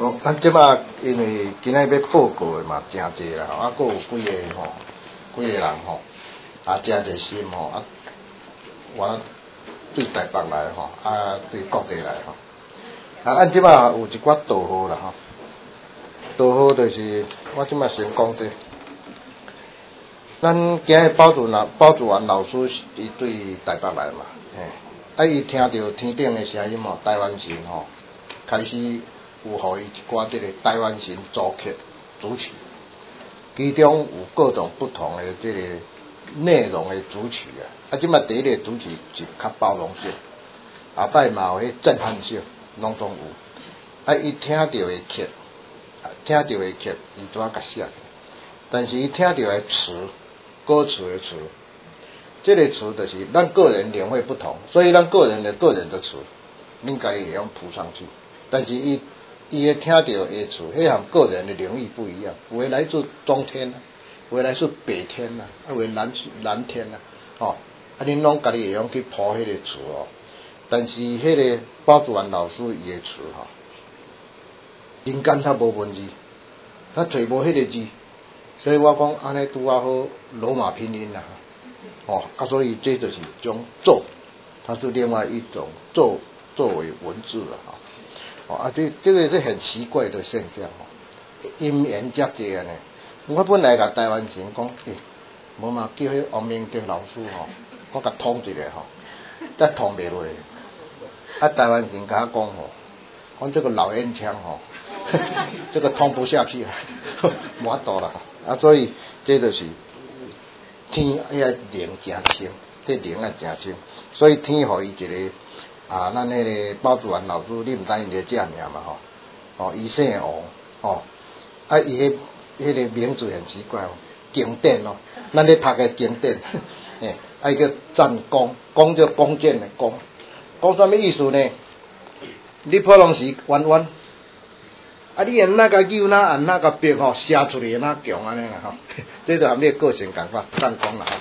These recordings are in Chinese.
哦，咱即马因为今仔要报告的嘛，诚济啦，啊，佫有几个人吼，啊，诚济心吼，啊，我对台北来吼，啊，对各地来吼，啊，咱即马有一寡道号啦吼，道号就是我即马先讲这，咱今日包主任老师伊对台北来嘛，嘿，啊，伊听到天顶的声音吼，台湾神吼，开始。有互伊一寡即个台湾神组曲主曲，其中有各种不同的即个内容的主曲啊。啊，即马第一个主曲是较包容性，后摆嘛有迄震撼性，拢总有。啊，伊听到的曲，听到的曲，伊怎甲写？但是伊听到的词，歌词的词，这个词就是咱个人领会不同，所以咱个人的词，恁家己会用谱上去，但是伊会听到的词，迄项个人的领域不一样，有的来自中天啊，有的来自北天啊，有的蓝天啊，吼，啊恁拢家己会用去谱迄个词哦。但是迄个包主任老师伊的词吼，人间他无文字，他找无迄个字，所以我讲安尼拄啊好罗马拼音啦，哦，啊所以这就是种咒，它是另外一种咒作为文字了哈。啊，这个是很奇怪的现象哦，因缘遮济安尼。我本来甲台湾神讲，无嘛叫迄王明德老师吼，我甲通一下吼，才通袂落。啊，台湾神甲我讲吼，讲这个老烟枪吼，这个通不下去啊，无法度啦。啊，所以这就是天要灵真清，这灵啊真清，所以天互伊一个。啊，咱迄个包主任老师，你毋知因个叫名嘛吼？哦，伊姓王，哦，啊，伊迄个名字很奇怪哦，经典哦，咱咧读个经典，啊，伊叫战功，功就弓箭的弓，讲啥物意思呢？你普通时弯弯，啊，你按那个扭哪按那个笔吼，写出来哪强安尼啦吼，这就含你个性讲法，战功啦吼。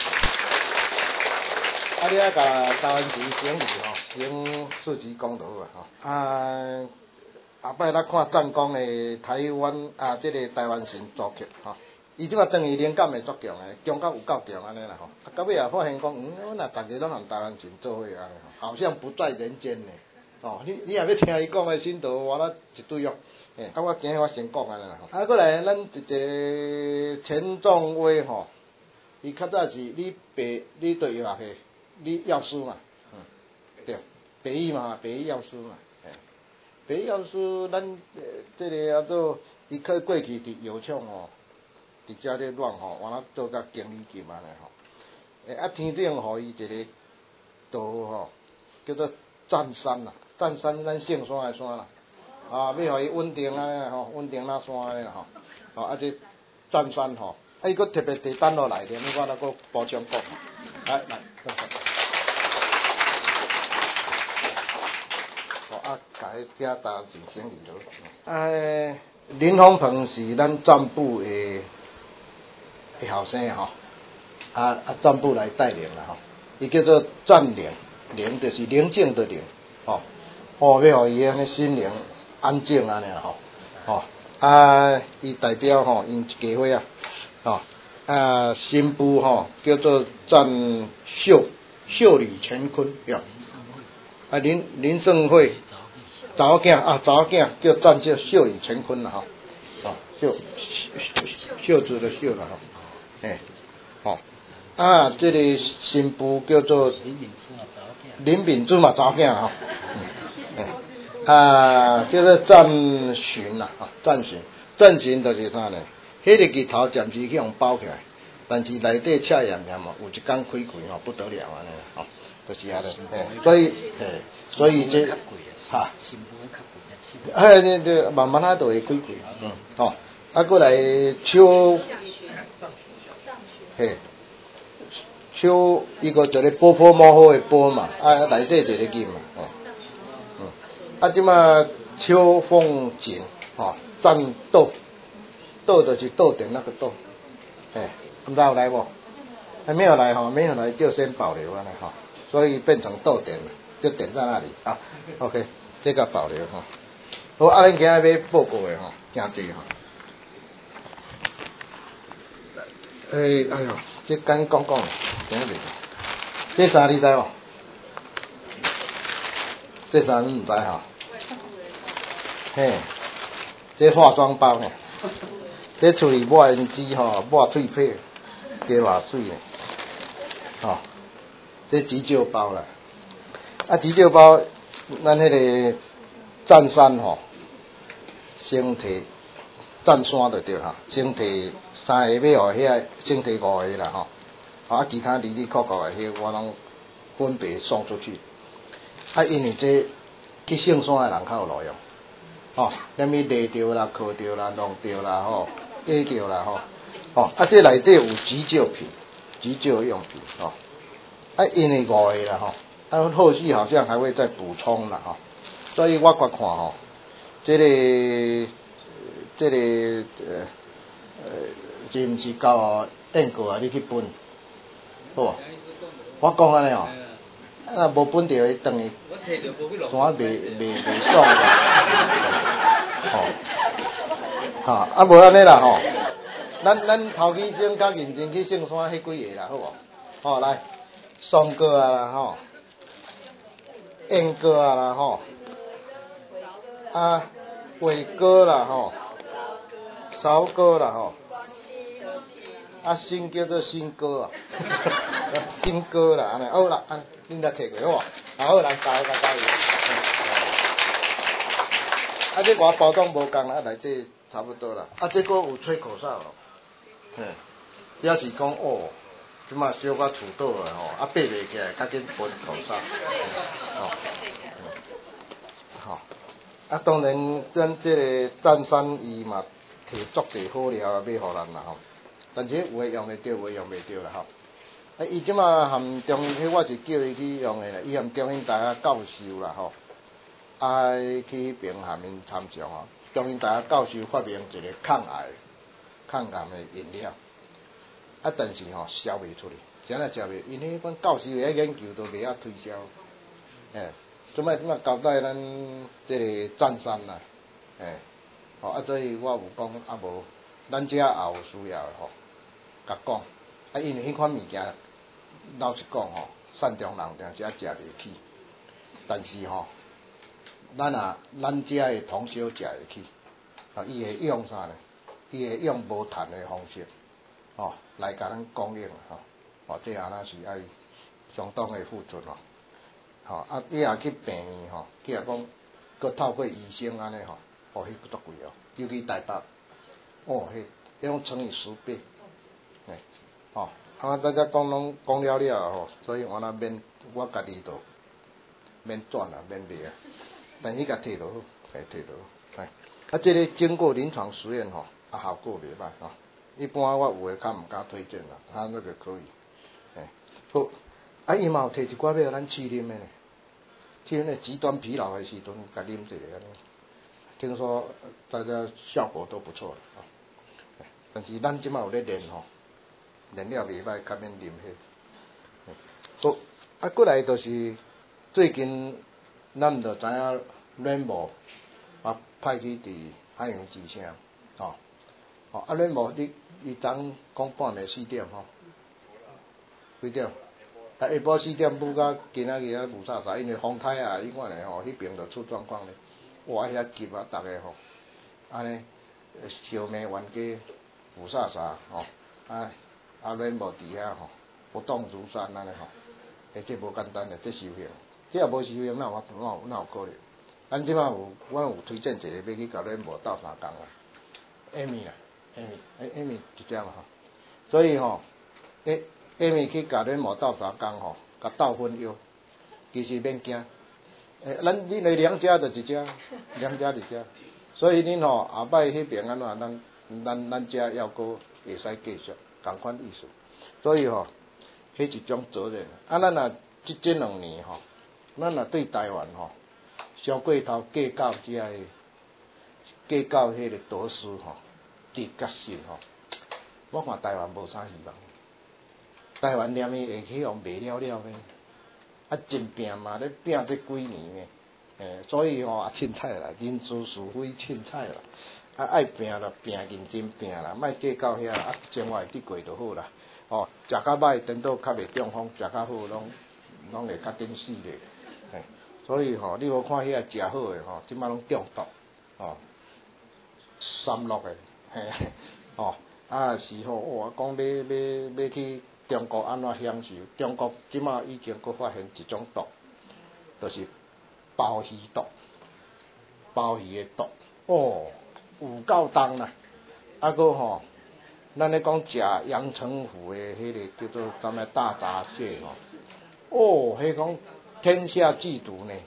啊，你啊，甲台湾神省理吼，省四级功就好啊吼。啊，后摆咱看湛江的台湾啊，这个台湾神组曲吼，伊即马等于灵感会足强的，强到有够强安尼啦吼。啊，到尾啊发现讲，我若逐个拢含台湾神做伙安尼吼，好像不在人间呢。哦，你也要听伊讲的心得，我啦一堆哦。啊，我今日我先讲安尼啦吼。啊，过来咱一个钱仲威吼，伊较早是你对药学。你药师嘛，对，北医嘛，北医药师嘛，北医药师，咱这个叫做伊过去伫药厂吼，伫遮咧乱吼，完了做甲经理级安尼吼，啊天顶互伊一个道吼，叫做占山啦，占山咱姓山的山啦，啊要互伊稳定安尼吼，稳定那山安尼啦吼，啊这占山吼，啊伊佫特别地等落来咧，我来佫补充讲，来。啊，甲迄遮台湾神省理落。林峰鹏是咱战部的后生吼，战部来带领啦吼，伊叫做战灵，灵就是宁静的灵，吼，要互伊安尼心灵安静安尼啦吼，伊代表吼因一家伙啊，新妇吼叫做战秀里乾坤，林盛会。查某囝叫战秀里乾坤啦吼，秀子的秀啦吼，这个新妇叫做林敏珠嘛查某囝吼，叫做战巡啦，战巡就是啥呢？迄个日头暂时去互包起来，但是内底测验嘛，有一天开吼不得了安尼吼，就是安尼，所以这哈。对，慢慢都会开开，过来秋一个一个波波摸好的波嘛，内底一个金嘛，即马秋风景，战斗就是斗点那个斗，不知道有来不？还没有来哈，没有来就先保留了哈，所以变成斗点了，就点在那里啊 ，OK， 这个保留哈。 好，咱今日要报告的吼，真济吼。哎呦，这简讲讲，今日这啥你知无？这啥你唔知吼？嘿，这化妆包呢？这处理抹胭脂吼，抹脆皮，加偌水呢？吼，这急救包啦。啊，急救包，咱迄个占山吼，先摕占山就对哈，先摕3个买互遐，先摕5个啦吼，啊，其他里里扣扣的迄我拢分别送出去。啊，因为这去圣山的人较有路用，吼，什么勒着啦、磕着啦、弄着啦吼、压着啦吼，啊，这内底有急救品、急救用品吼，啊，因为5个啦吼，啊，后续好像还会再补充啦吼，所以我看吼，这个是毋是交订购啊？你去分，好，我讲安尼哦。啊，无本着伊当伊，怎啊袂爽吼，啊无安尼啦吼，咱头期先较认真去圣山迄几个啦，好无？吼来，松果啊啦吼，燕果啊啦吼，啊桂果啦吼，芍果啦吼，啊新叫做新果啊，金果啦，安尼好啦，安。恁来摕过好无？好，来加油！啊，这外包装无共啦，内底差不多啦。啊，这个有吹口哨咯，表示讲哦，即马小可厝倒的吼，啊爬袂起来，较紧喷口哨，吼，啊，当然咱这个占山伊嘛摕足侪好料啊，买互咱啦吼，但是有诶用会着，有诶用袂着啦吼。啊，伊即马含中迄我是叫伊去用诶啦，伊含中兴大学教授啦吼，啊去边含因参详吼，中兴大学教授发明一个抗癌诶饮料，啊但是吼销袂出去，啥来销袂？因为迄款教授诶研究都袂晓推销，即摆交代咱即个占山啦，啊所以我有讲啊无，咱遮也有需要吼，甲讲，啊因为迄款物件。老实讲吼，善中人定是食袂起，但是吼，咱遮诶同小食会起，啊，伊会用啥呢？伊会用无碳诶方式，来甲咱供应这安那是爱相当诶付出啊，你若去病院去若讲，佮透过医生安尼迄足贵尤其台北，迄种乘以10倍，啊，大家讲拢讲了所以我免我家己都免转啊，免卖啊，但是甲摕落好，摕落好，啊，这个经过临床实验效果袂歹一般我有诶较毋敢推荐啦，那个可以，好，啊，伊嘛有摕一寡要咱试啉诶呢，试啉诶极端疲劳诶时阵，甲啉一个安尼，听说大家效果都不错但是咱即马有咧练燃料袂歹，较免啉好，啊，过来就是最近咱毋就知影软某派去伫海洋之声，啊，软某伊昨讲半暝4点几点？下晡4点舞到今仔日舞啥啥，因为风台啊，伊看咧迄边就出状况咧，哇，遐急啊，逐个安尼烧灭冤家舞啥啥软某伫遐不动如山安尼这无简单这修行，这也无修行，哪有可能？咱即马我有推荐一个要去甲软某斗3工啦，Amy 啦 ，Amy 一只所以Amy 去甲软某斗3工甲斗分药，其实免惊，恁那2只就1只，2只1只，所以恁后摆迄边安怎，咱遮要阁会使继续。同款意思，所以迄一种责任。啊，咱若这2年咱若对台湾上过头计较遮个，计较迄个得失直觉性我看台湾无啥希望。台湾念伊会去互卖了呢，啊真拼嘛咧拼这几年呢， 所以吼凊彩啦，人之是非凊彩啦，爱拼啦，拼认真拼啦，莫计较遐，生活会得过就好啦。食较歹，颠倒较袂中风；食较好，拢会较紧死咧。所以你无看遐食好诶即摆拢中毒三鹿诶，是我讲要去中国安怎享受？中国即摆已经佫发现一种毒，就是鲍鱼毒，鲍鱼诶毒，有够重啦！佫咱咧讲食阳澄湖诶迄个叫做什么大闸蟹迄讲天下剧毒呢。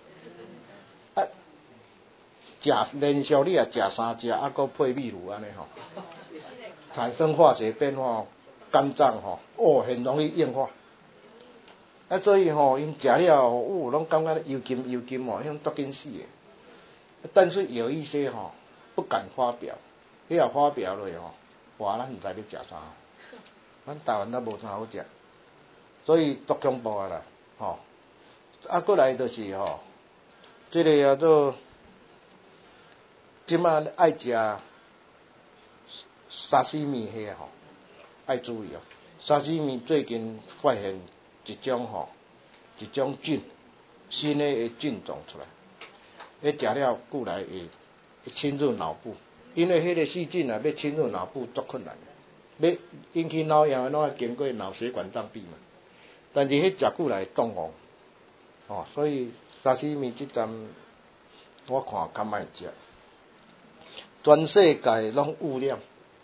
连续你食3只，佫配秘鲁安尼产生化学变化，肝脏很容易硬化。所以因食了拢感觉油金迄足紧死诶。但是有一些不敢发表，你若发表落哇，咱毋知要食啥，咱台湾都无啥好食，所以足恐怖啊啦过来就是这个叫做。即摆爱食沙西米遐爱注意沙西米最近发现一种菌，新的菌种出来，食了久来会侵入脑部，因为迄个细菌要侵入脑部足困难，要引起脑炎拢要经过脑血管障壁嘛。但是迄食久来冻所以沙西米即阵我看较莫食。全世界拢污染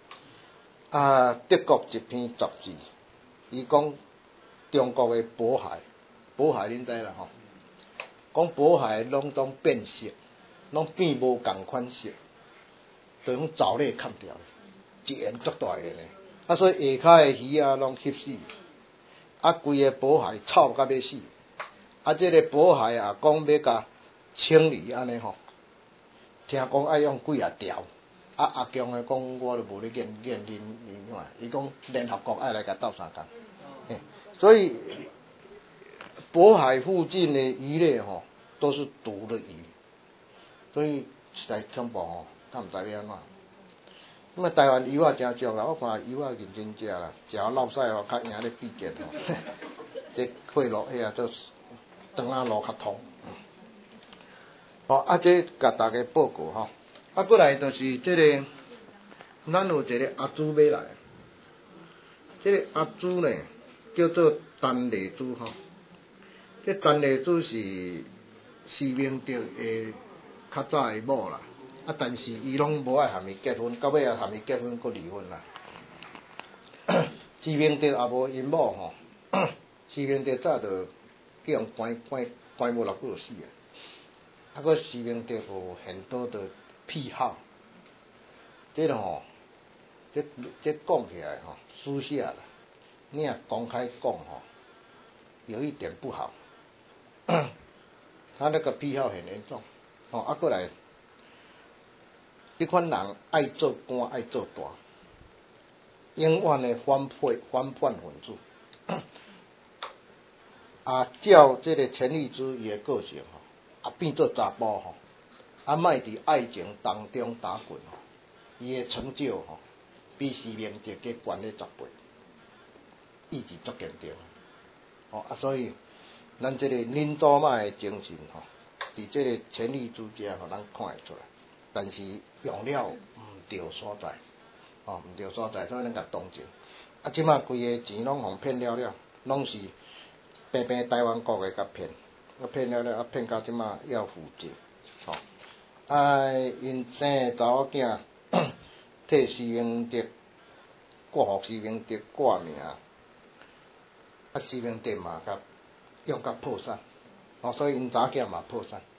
德国一篇杂志，伊讲中国的渤海恁知啦讲渤海拢变色，拢变无共款色，就用藻类砍掉，一缘足大个呢。所以下骹的鱼拢翕死，规个渤海臭甲要死。这个渤海讲要甲清理安尼听讲爱用几啊条，阿强的讲我都无咧见恁伊讲联合国爱来甲斗相共，所以渤海附近的鱼类都是毒的鱼，所以实在恐怖敢毋知要安怎。台湾油真俗啦，我看油认真食啦，食到落屎较赢咧比肩这血路遐做肠仔路较通。这甲大家报告过来就是这个，咱有一个阿珠要来，这个阿珠呢叫做陈丽珠这陈丽珠是施明德的较早的某啦，但是伊拢无爱和伊结婚，到尾也和伊结婚佫离婚啦。施明德也无因某施明德早就叫人关无偌久就死啊。佫施明德有很多的癖好，这讲起来私下啦，你若公开讲有一点不好。他那个癖好很严重过来，这款人爱做官爱做大，永远的反叛分子。照这个陈丽珠伊的个性变做查甫莫伫爱情当中打滚伊的成就比施明德计悬咧10倍，意志足坚定所以咱这个恁祖妈的精神伫这个陈丽珠遮咱看会出来，但是用了毋对所在毋对所在，所以咱甲同情。即摆规个钱拢互骗了，拢是平台湾国的甲骗。骗了骗到即马要负责因生查某囝替施明德互施明德挂名，施明德嘛甲用甲破产所以因查某囝嘛破产。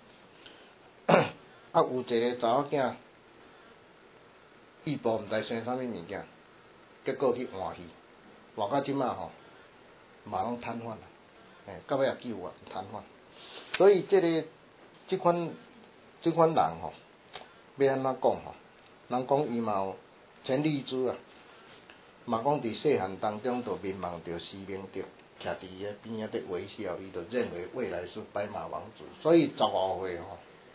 有一个查某囝预报毋知生啥物物件，结果去换戏，换到即马嘛拢瘫痪啦，到尾也救啊瘫痪。所以这款人要安怎讲人讲伊嘛有陈丽珠嘛讲伫细汉当中就面望着施明德徛伫伊边仔咧微笑，伊就认为未来是白马王子，所以15岁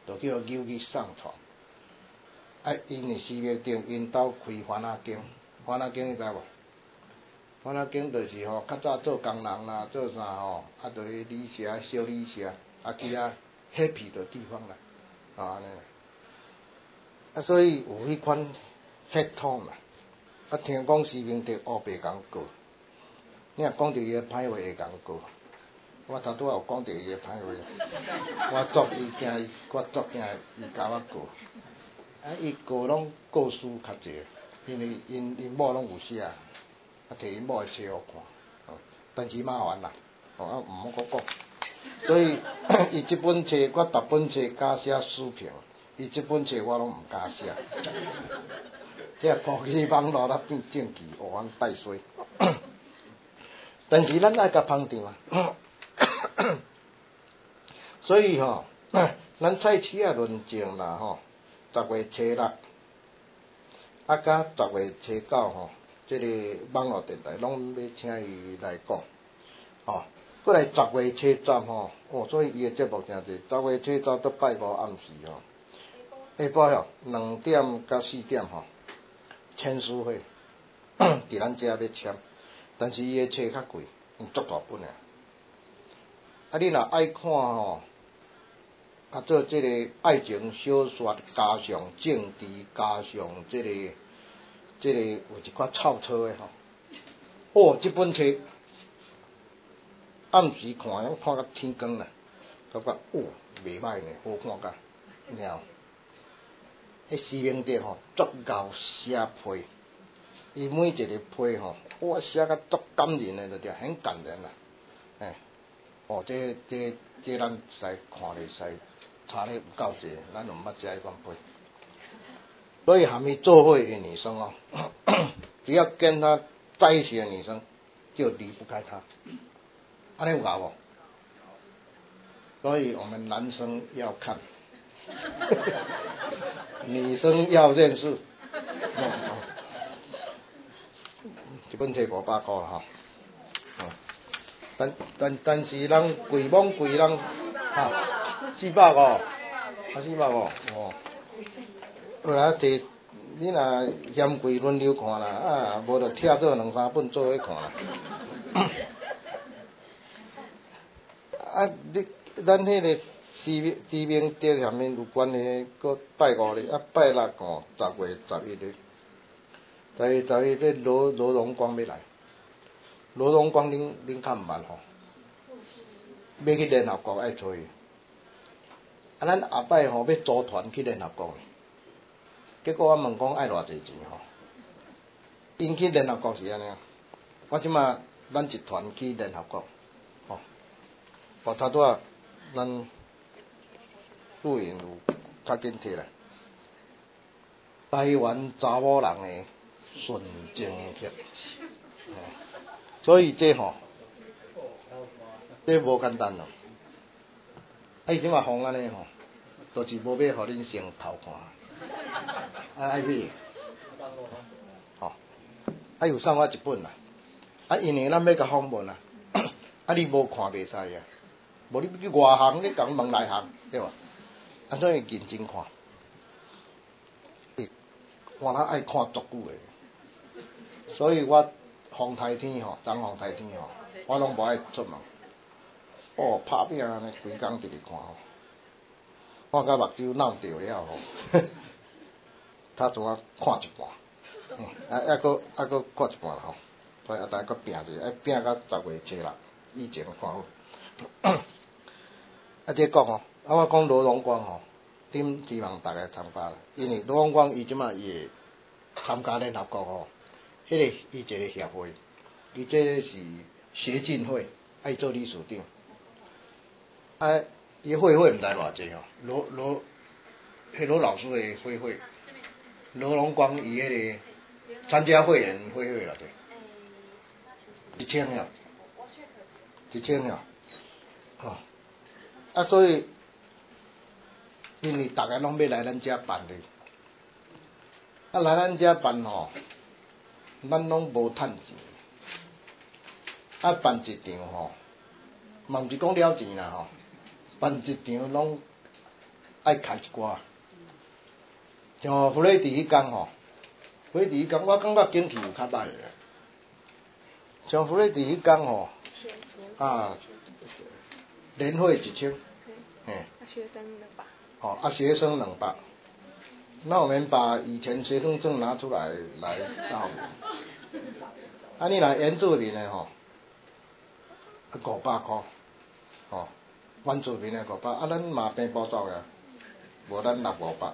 就叫牛去上床。因是4月顶，因兜开番仔间，番仔间你知无？番仔间就是吼，较早做工人啦，做啥吼，就去旅社、小旅社，去happy 的地方啦，安尼。所以有迄款血统啦。听讲施明德黑白共过，你若讲到伊个歹话会共过。我头拄仔有讲到伊个歹话，我祝伊惊伊，我祝惊伊甲我过。伊过拢过书较济，因为因某拢有写，摕因某个册互看，但是麻烦啦，毋好搁讲。所以伊即本册，我逐本册加写书评，伊即本册我拢毋加写。这抛弃网络啦变政治，互阮带衰。但是咱爱甲捧场啊，所以咱菜市啊论证啦10月初6，甲10月初9这个网络电台拢要请伊来讲，过来10月初10所以伊个节目诚济。10月初10到拜5暗时下晡2点到4点签书会，伫咱遮要签，但是伊个册较贵，因足大本你若爱看做这个爱情小说加上政治加上这个有一寡臭车的这本册暗时看到天光啦，感觉袂歹呢，好看甲了。施明德足够写批，伊每一个批我写甲足感人的，就很感人啦。这咱使看咧使查咧有够济，咱就毋捌食迄款批。所以还没做会的女生只要跟他在一起的女生，就离不开他。安尼有搞无？所以我们男生要看。女生要认识，一本册500块啦但是人贵网贵人450，450后来摕你若嫌贵轮流看啦，无就拆做2-3本做伙看啦。咱迄个知名德下面有关的，搁拜5日，拜610月11日，10月11日罗荣光要来，罗荣光恁较毋捌要去联合国爱找伊，咱下摆要组团去联合国，结果我问讲爱偌济钱因去联合国是安尼，我即马咱一团去联合国，头拄仔咱录音有较紧摕来，台湾查某人的纯情客，所以这无简单咯。伊即马放安尼就是无要互恁先偷看，爱买，有送我一本啦，因为咱要甲访问你无看袂使啊，无你去外行，你共问内行，对无？所以认真看，我爱看足久的，所以我风台天昨风台天我拢无爱出门。拍拼安尼规工直直看看到目睭闹掉了他怎啊看一半，搁看一半啦所以大搁拼者，拼到10月初6以前看好。这讲我讲罗荣光恁希望大家参加啦，因为罗荣光伊即马也参加联合国迄个伊一个协会，伊这是协进会，爱做理事长。伊会毋知偌济罗老师的会，罗荣光伊迄个参加会员会啦对，1000了，1000了，所以因为大家拢要来咱遮办咧，来咱遮办咱拢无趁钱，办一场嘛毋是讲了钱啦办一场拢爱开一寡。像弗雷迪迄工吼，弗雷迪迄工我感觉景气有较歹诶。像弗雷迪迄工吼，年会1000， 学生200。 学生200。那我们把以前学生证拿出来报名。你若原住民的吼，500块，原住民的500，咱嘛平补助呀，无咱600-500。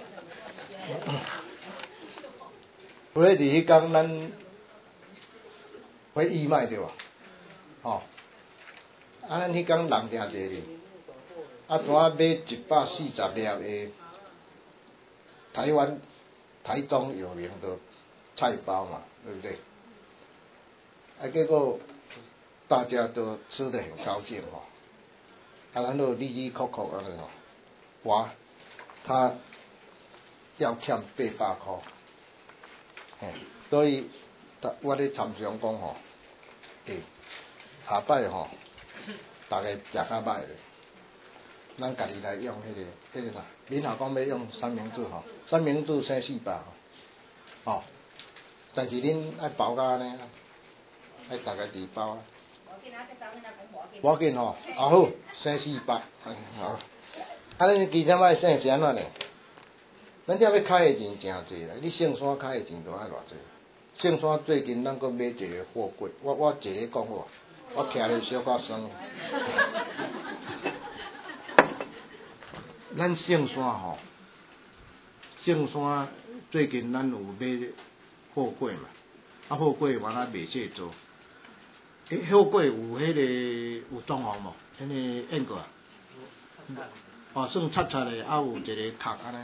所以伫迄工咱会义卖对吧？咱迄工人诚济哩，怎买140粒的台湾台中有名的菜包嘛，对不对？结果大家都吃得很高兴咱就利利口口安尼他要欠800块，所以我咧参详讲下摆大家食较歹咧，咱家己来用迄个啥，闽校讲要用三明治三明治生400但是恁爱包甲安尼，爱大家自包无要紧好，生400，好。恁其他摆生是安怎呢？咱遮要开的钱诚济啦，你圣山开的钱都爱偌济。圣山最近咱搁买一个货柜，我一个讲好，我听咧小可酸。咱圣山圣山最近咱有买货柜嘛，货柜原来袂细做。货柜有有装潢无？迄个演过算擦擦的，有一个壳安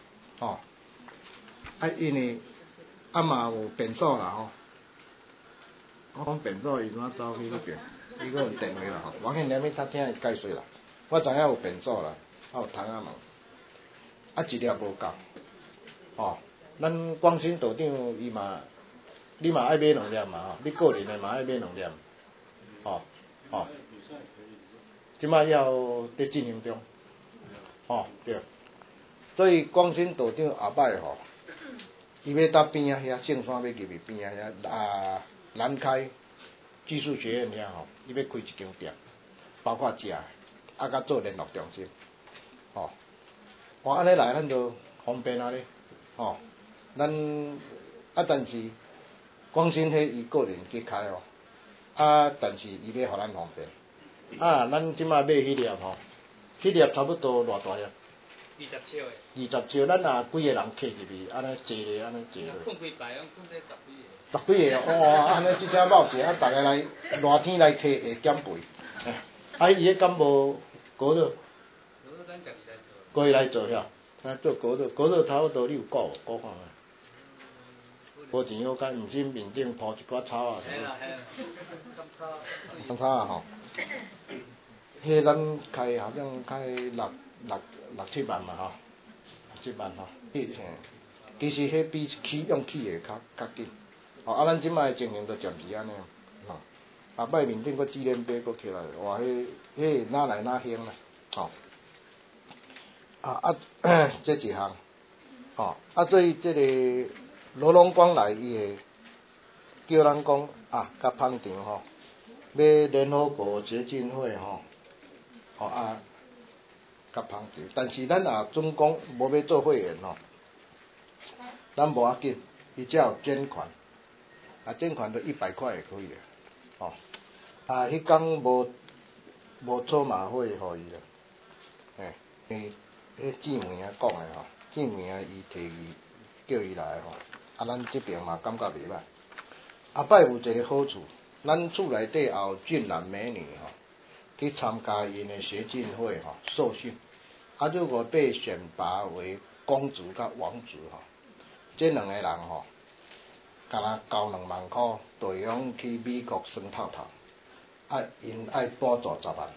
尼，因为嘛有便所啦我讲便所伊怎走去迄边，伊个有电话啦我见连要较听伊解说啦。我知影有便所啦，有窗仔门，一粒无够，咱光新道长伊嘛，你嘛爱买2粒嘛你个人的嘛爱买2粒，即摆要在进行中，对，所以光新道长下摆伊要到边仔遐，圣山要入去边仔遐南开技术学院遐伊要开一间店，包括食甲做联络中心，安尼来咱就方便咧，咱但是光新迄伊个人去开但是伊要互咱方便，咱即摆买迄粒迄粒差不多偌大粒？20尺的。20尺，咱几个人客入去，安尼坐咧，安尼坐咧。 困几排，困在 10几个。安尼即只某者大家来热天来客会减肥。伊迄敢无果肉？果肉来做遐，做果肉差不多你有顾看下。无钱好干，毋是面顶铺一寡草啊。甘草迄咱开好像开6-7万嘛7万其实迄比用起的较紧。咱即摆情形就暂时安尼。下摆面顶个纪念碑搁起来，哇，迄哪来哪兴啦，这一项，所以这个罗龙光来伊会叫咱讲甲捧场要联合国协进会甲捧场，但是咱准讲无要做会员咱无要紧，伊只有捐款，捐款就100块也可以迄工无车马费互伊啦，迄姊妹讲的姊妹伊提伊叫伊来咱这边嘛感觉袂歹。下摆有一个好处，咱厝内底也有俊男美女去参加因的协进会受训，如果被选拔为公主甲王子这2个人敢若交2万块，对方去美国生套套，因爱补助10万，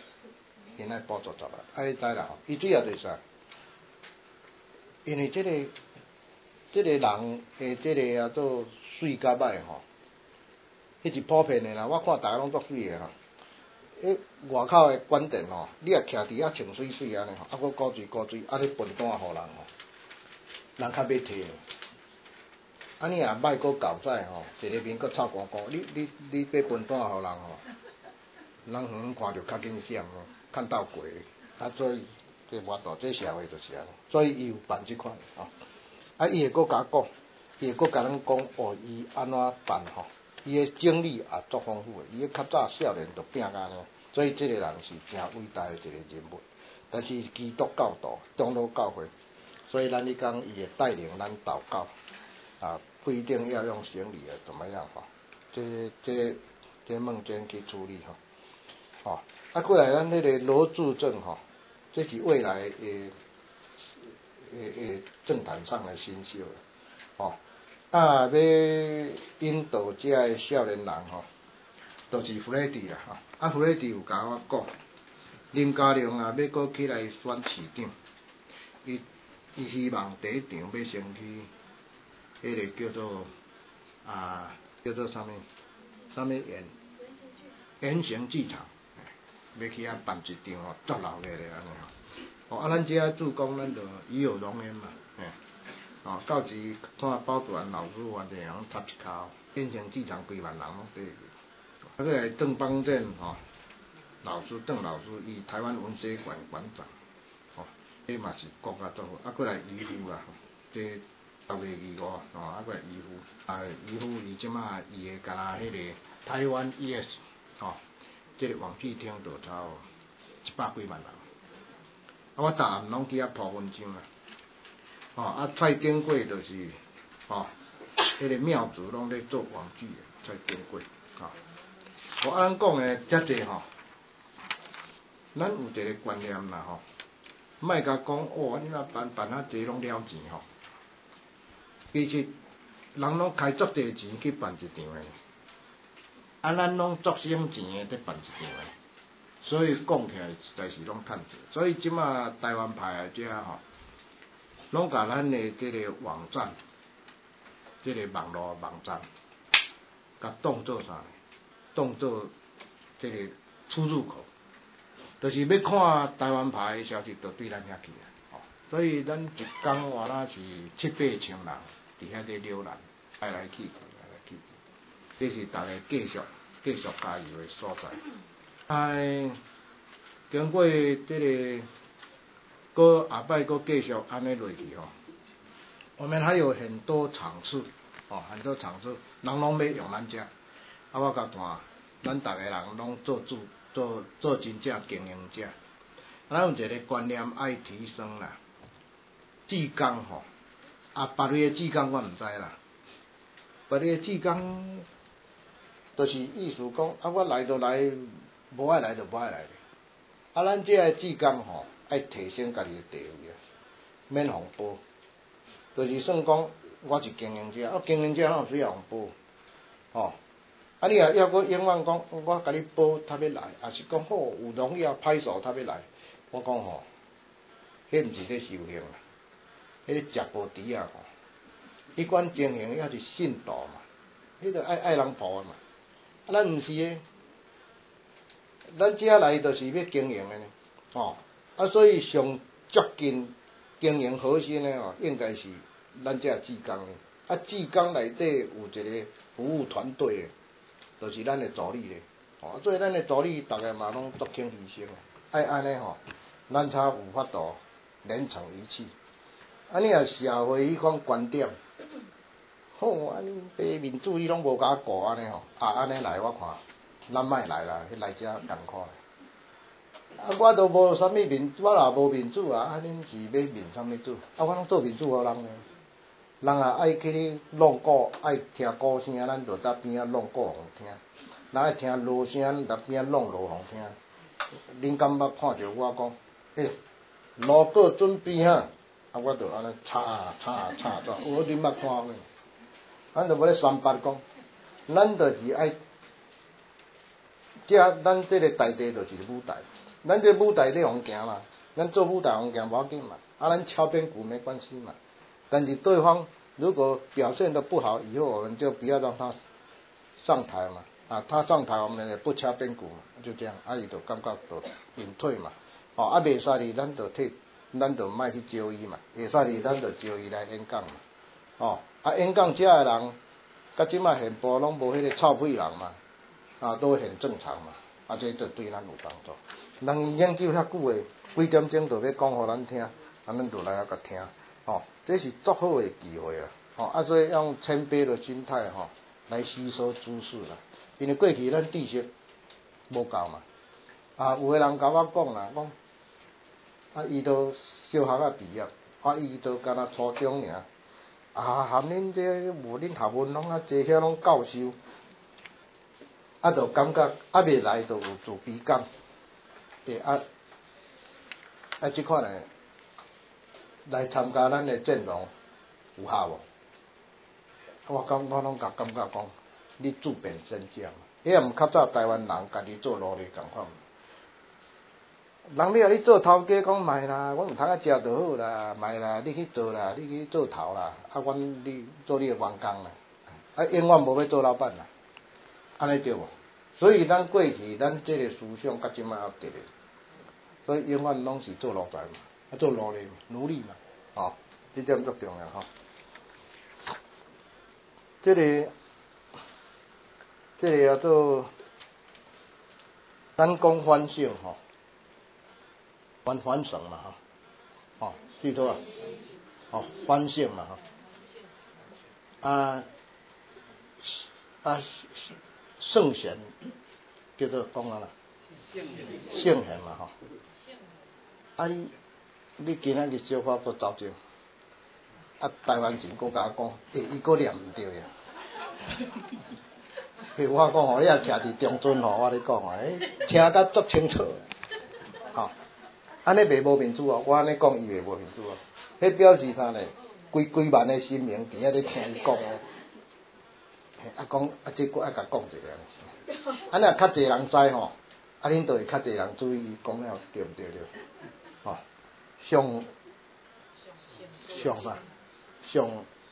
你知啦伊主要就是啥？因为这个人的这个做水甲歹迄是普遍的啦，我看大家拢足水的外口的管电吼，你也徛伫遐清水水安尼吼，啊，搁高水，你分担互人吼，人较要摕。啊，你也莫搁搞在吼，一个面搁臭光光，你要分担互人吼，人看着较紧闪吼，看到过，啊，所以这无大，这社会就是安尼，所以伊有办即款吼，啊，伊会搁甲讲，伊会搁甲咱讲，哦，伊安怎办吼。伊的经历也足丰富的，伊较早少年就拼甲呢，所以这个人是真伟大的一个人物。但是基督教徒、长老教会，所以咱咧讲伊会带领咱祷告，啊，不一定要用行礼的，怎么样哈？这梦间去处理哈，哦，啊，过来咱那个罗柱正哈，这是未来政坛上的新秀哦。啊，要引导遮个少年人吼，就是弗雷迪啦吼。啊，弗雷迪有甲我讲，林佳龙啊，要搁起来选市长，伊希望第一场要先去迄个叫做啥物圆形剧场，要去遐办一场哦，足闹热的安尼吼。哦，啊，咱遮主讲，咱就与有荣焉嘛，嘿。哦，到时看包大人老师完全通插一跤，变成剧场几万人拢缀去。啊，个来邓邦正吼，邓老师，伊台湾文学馆馆长，吼，这嘛是国家作好。啊，过来渔夫啦，这10月25，哦，啊，过来渔夫，啊，渔夫伊即马伊的干那迄个台湾 ES， 吼，这个网剧厅就超100几万人。啊，我逐暗拢去遐铺文章啊。哦，啊，蔡丁贵就是，哦，迄个庙主拢咧做网剧的，蔡丁贵，哦，我按咱讲的遮济吼，咱有一个观念啦吼，莫甲讲哦，你若办啊济拢了钱吼，其实人拢开足济钱去办一场的，啊，咱拢足省钱的在办一场的，所以讲起来实在是拢趁济，所以即马台湾派的遮吼。拢甲咱的这个网站，这个网络网站，甲当做啥？当做这个出入口，就是要看台湾牌的消息，就对咱遐去啊。哦，所以咱一天话那是7、8千人伫遐咧浏览，来来去去，这是大家继续加油的所在。哎，经过这个。搁下摆搁继续安尼落去吼，我们还有很多场次，哦，很多场次，人拢要用咱遮，啊，我甲看，咱逐个人拢做真正经营者，咱有一个观念爱提升啦，志工吼，啊，别位的志工我毋知啦，别位的志工，就是意思讲，啊，我来就来，无爱来就无爱来，啊，咱遮个志工吼。爱提升家己的地位啊，免红包，就是算讲我是经营者，啊，经营者哪有需要红包？吼，啊，你也要搁永远讲，我甲你报他要来，也是讲好有荣耀拍手他要来，我讲吼，迄毋是咧修行啦，迄咧食无猪啊吼，迄款经营也是信道嘛，迄个爱人抱嘛，啊，咱毋是诶，咱遮来就是要经营诶呢，吼。啊，所以上接近经营核心的哦，应该是咱这志工的。啊，志工内底有一个服务团队的，就是咱的助理的。哦，所以咱的助理大家嘛拢足肯牺牲的。爱安尼吼，咱才有法度连成一气。啊，你若社会迄款观点，好，安尼对民主义拢无甲顾安尼吼，啊安尼来我看，咱莫来啦，来遮艰苦咧。啊，我都无啥物民，我也无民主啊！啊，恁是要民啥物主？啊，我拢做民主互人呢。人也爱去弄鼓，爱听鼓声，咱就伫边仔弄鼓互听；人爱听锣声，伫边仔弄锣互听。恁敢捌看着我讲，锣鼓准备哈？啊，我就安尼插，我恁捌看咩？咱就要咧宣发讲，咱就是爱，咱这个大地就是舞台。咱这舞台咧互行嘛，咱做舞台互行无要紧嘛，啊，咱敲边鼓没关系嘛。但是对方如果表现得不好，以后我们就不要让他上台嘛， 啊，他上台我们也不掐边鼓嘛，就这样，啊伊就感觉就隐退嘛，哦，啊袂使哩，咱就莫去招伊嘛，会使哩，咱就招伊来演讲嘛，哦，啊演讲遮个人，甲即摆现部拢无迄个臭屁人嘛，啊都很正常嘛，啊这就对咱有帮助。人研究遐久诶，几点钟就要讲互咱听，啊咱就来甲听，哦，这是足好诶机会啦，哦，啊所以用谦卑的心态吼来吸收知识啦。因为过去咱知识无够嘛，啊有个人甲我讲啦，讲啊伊都小学啊毕业，啊伊都敢若初中尔，啊含恁这无恁学问拢啊这遐拢教授，啊就感觉啊未来就有自卑感，即款诶来参加咱诶阵容有效无？我拢感觉讲。你自贬身价嘛，迄也毋较早台湾人家己做奴隶共款。人咧你做头家讲卖啦，阮有通啊食就好啦，卖啦，你去做啦，你去做头啦，啊，你做你诶员工啦，啊，永远无要做老板啦，安尼对无？所以咱过去咱即个思想甲即摆也对咧，所以永远拢是做奴才嘛，啊，做奴隶嘛，奴隶嘛，哦，即点足重要吼。这个叫做咱讲反省吼，反省嘛吼，哦，记住啊，哦，反省嘛吼，圣贤叫做讲啊啦，圣贤嘛吼，啊你今仔日小可搁走正，啊台湾人搁甲我讲，伊搁念毋对呀。我讲吼，你也徛伫中尊吼，我咧讲吼，听甲足清楚，吼，安尼袂无面子哦，我安尼讲伊袂无面子哦，迄表示啥呢？规万的心明伫遐咧听伊讲哦，讲即个爱甲讲一个，安尼啊较侪人知吼，啊恁就会较侪人注意伊讲了对毋对了，吼，上啥？上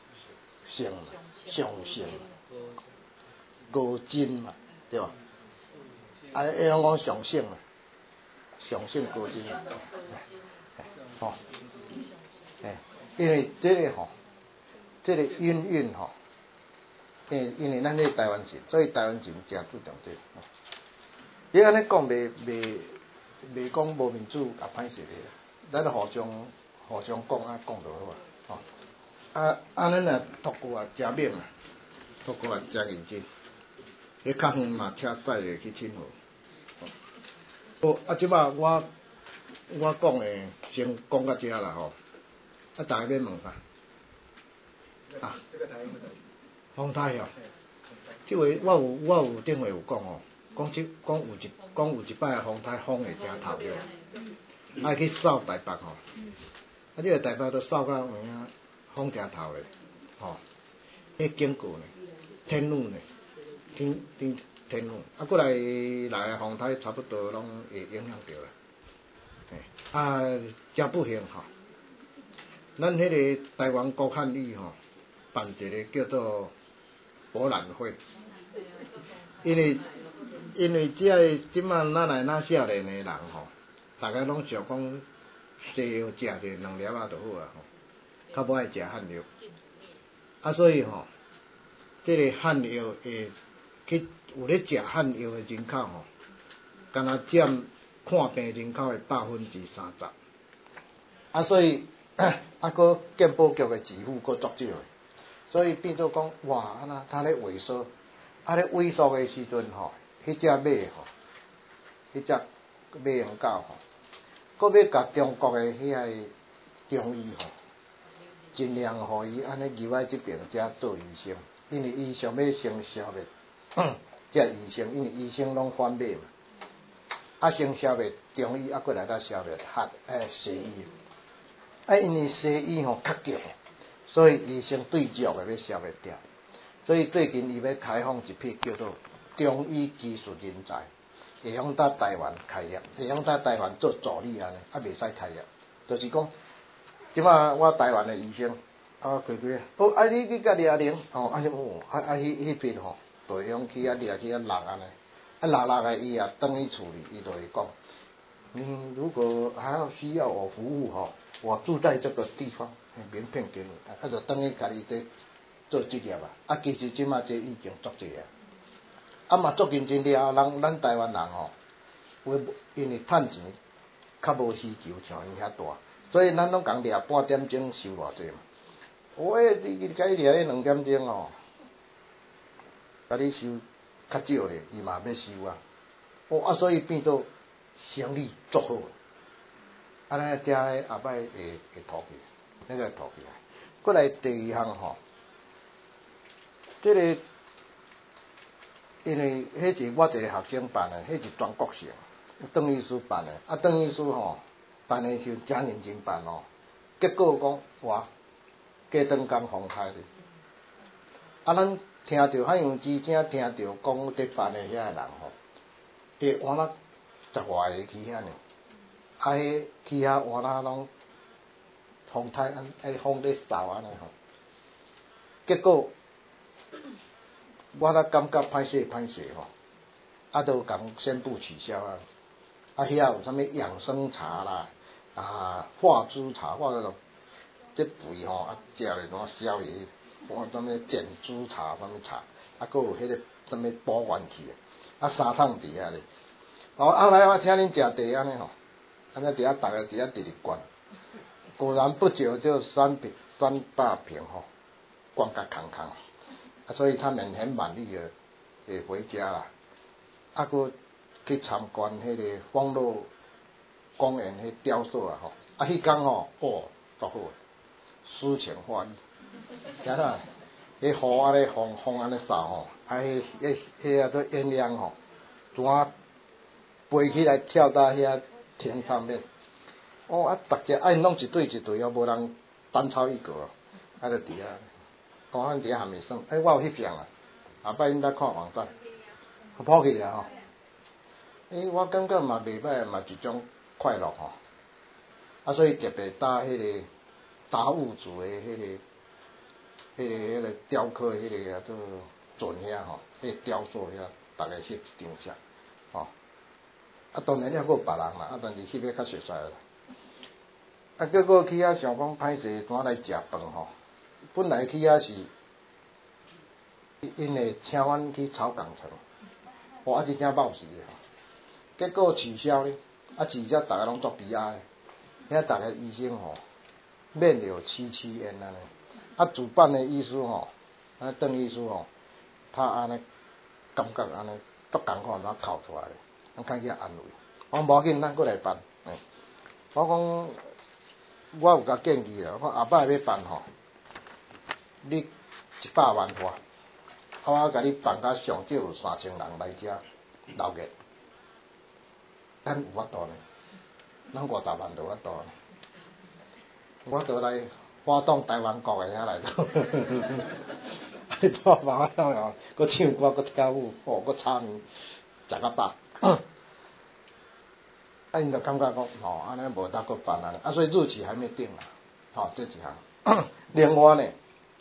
性。高真嘛，对吧？啊，伊拢讲上性嘛，上性高真，吼，因为这个吼，这个韵吼，因为咱是台湾人，所以台湾人真注重这个。你安尼讲袂讲无民主甲歹势的，咱互相讲啊，讲就好啊，吼。咱若读过啊，诚勉啊，读过啊，诚认真。迄较远嘛，车载咧去凊好。即摆我讲诶，先讲到遮啦吼。大家要问啥？啊？风台哦。即回我有顶回有讲哦，讲有一摆风台风会诚头了，爱去扫台北吼。这个台北都扫到有影风诚头咧，吼。迄警告呢，天雨呢。天雨，过来风台差不多拢会影响到啦。真不幸吼，咱迄个台湾国汉里吼办一个叫做博览会，因为即摆咱来那少年的人吼，大家拢想讲西药食者2粒仔就好啊吼，较无爱食汉药，所以吼，这个汉药会。去有咧食汉药的人口吼，敢若占看病人口的30%，所以搁健保局的支付搁足少的，所以变做讲哇，他咧萎缩，咧萎缩的时阵吼，迄只马吼，迄只马羊狗吼，搁要甲中国的遐个中医吼，尽量互伊安尼入来即边遮做医生，因为伊想要先消灭。这医生，因为医生拢反马嘛，先消灭中医，过来消灭西医。因为西医吼较强，所以医生对照的要消灭掉。所以最近伊要开放一批叫做中医技术人才，会用到台湾开业，会用到台湾做助理安尼，袂使开业。就是讲，即摆我台湾的医生，开，你甲掠零，迄批吼。 就会用去掠去落安尼，落个伊也转去厝里，伊就会讲，你如果还要需要我服务我住在这个地方，名片给你，就转去家己伫做职业其实即马这已经足济嘛足认真了后，咱台湾人因为趁钱较无需求像因遐大，所以咱拢共掠半点钟收偌济嘛。你甲伊掠迄2点钟甲你收较少咧，伊嘛要收所以变做生意足好尼遮后摆会吐起，那个吐起来。过来第二项即个因为迄是我一个学生办的，迄是全国性，邓医师办的，邓医师办的时候真认真办结果讲哇，加长工风台咧，咱听着海洋之声，听着讲伫办的遐个人会换了10外个去遐呢，迄去遐换了拢风台风咧扫安尼结果我感觉歹势都共宣布取消遐有啥物养生茶啦化珠茶，我这肥食咧怎消炎，啥物减脂茶啥物茶，佫有迄个啥物保元气3桶伫遐咧。来我请恁食茶安尼安尼伫遐逐个伫遐直灌，果然不久就3大瓶灌甲空空。所以他们很满意的会回家啦，佫去参观迄个丰乐公园迄雕塑迄天足好，诗情画意，听到？迄雨安尼风安尼扫迄做鸳鸯怎啊飞起来跳到遐天上面，逐只因拢一对一对无人单超一个就伫遐。伫遐还没算，我有翕相后摆因来看网站，普起啊我感觉嘛袂歹，嘛一种快乐所以特别搭迄个达悟族的迄个雕刻迄个做准遐迄个雕塑遐，逐个翕一张相当然还有别人啦，但是翕个较熟悉啦。结果去遐想讲歹势，怎来食饭本来去遐是因会请阮去草港城，是真冒死的结果取消咧，取消大家拢作悲哀的，遐逐个医生面有戚戚焉安尼，主办的医师邓医师他安尼感觉安尼足艰苦，怎哭出来咧，咱开去安慰，我无要紧，咱过来办。我讲我有甲建议啦，我后摆要办你100万花，我甲你办甲上少有3000人来遮留月，咱有法度呢，咱50万就有法度呢，我倒来发动台湾国的遐来着，你带办法当佫唱歌佫跳舞，佫炒面，食甲饱。因就感觉讲安尼无当佫办所以日期还没定啦，这几项。另外呢，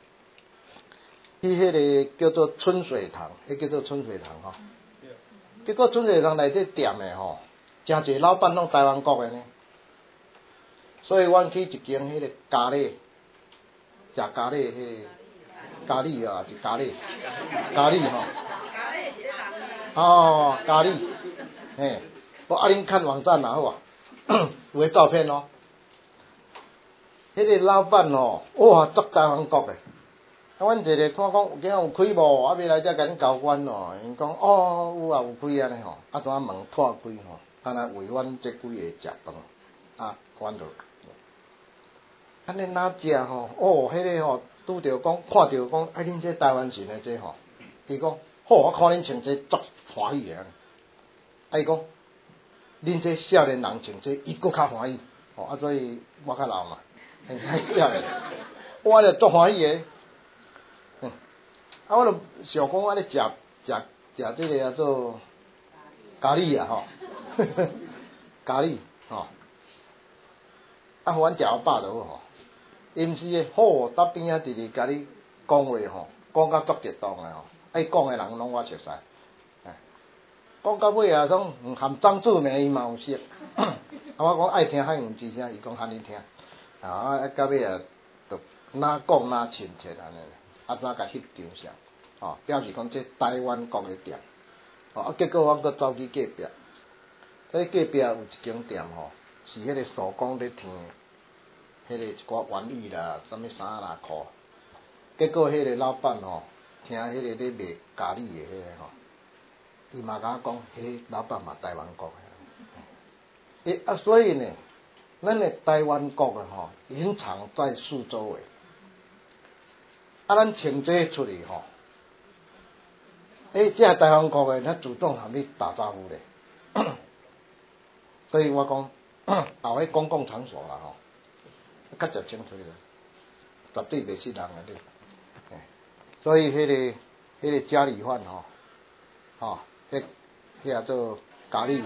迄个叫做春水堂，叫做春水堂结果春水堂内底店的真侪老板拢台湾国的呢，所以阮去一间迄个咖喱，食咖喱迄个咖喱是咖喱咖喱恁看网站好啊，有个照片迄个老板哇足台湾国的，阮一个看讲今有开无，要来遮甲恁交关因讲有有开安尼怎啊门拓开安尼为阮这几个食饭阮就安尼哪食迄个拄着讲看着讲恁这台湾人的这伊讲我看恁穿这足欢喜的伊讲恁这少年人穿这伊佫较欢喜所以我较老嘛很爱食的我就足欢喜的我就想讲安尼食这个叫做咖喱咖喱互阮食饱就好因是的好搭边直直甲你讲话讲甲足激动的爱讲诶人拢我熟悉。讲到尾啊，种含张志明伊嘛有识，我讲爱听海洋之声，伊讲喊你听，到尾啊，就哪讲哪亲切安尼，怎甲翕张相，表示讲这台湾国诶店，结果我搁走去隔壁，在隔壁有一间店是迄个手工咧听，迄个一寡玩意啦，啥物衫啦裤，结果迄个老板听迄个咧卖咖喱诶迄个伊嘛甲我讲，迄个老板嘛台湾国诶，所以呢，咱诶台湾国隐藏在四周围，咱穿这出去这台湾国诶，咱主动和你打招呼咧，所以我讲，后迄公共场所啦较接清楚咧，绝对袂失人诶咧，所以迄个家里饭遐做咖喱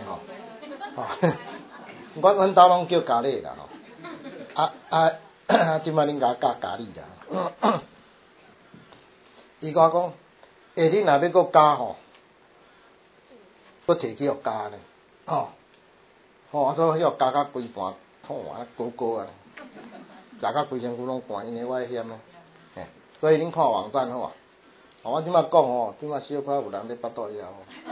阮兜拢叫咖喱啦即摆恁甲我加咖喱啦，伊甲我讲，你若要搁加搁摕去互加呢，我做迄加到规盘痛高高啊，食到规身躯拢寒，因为我嫌所以恁看网站好啊。我即摆讲即摆小可有人咧巴肚枵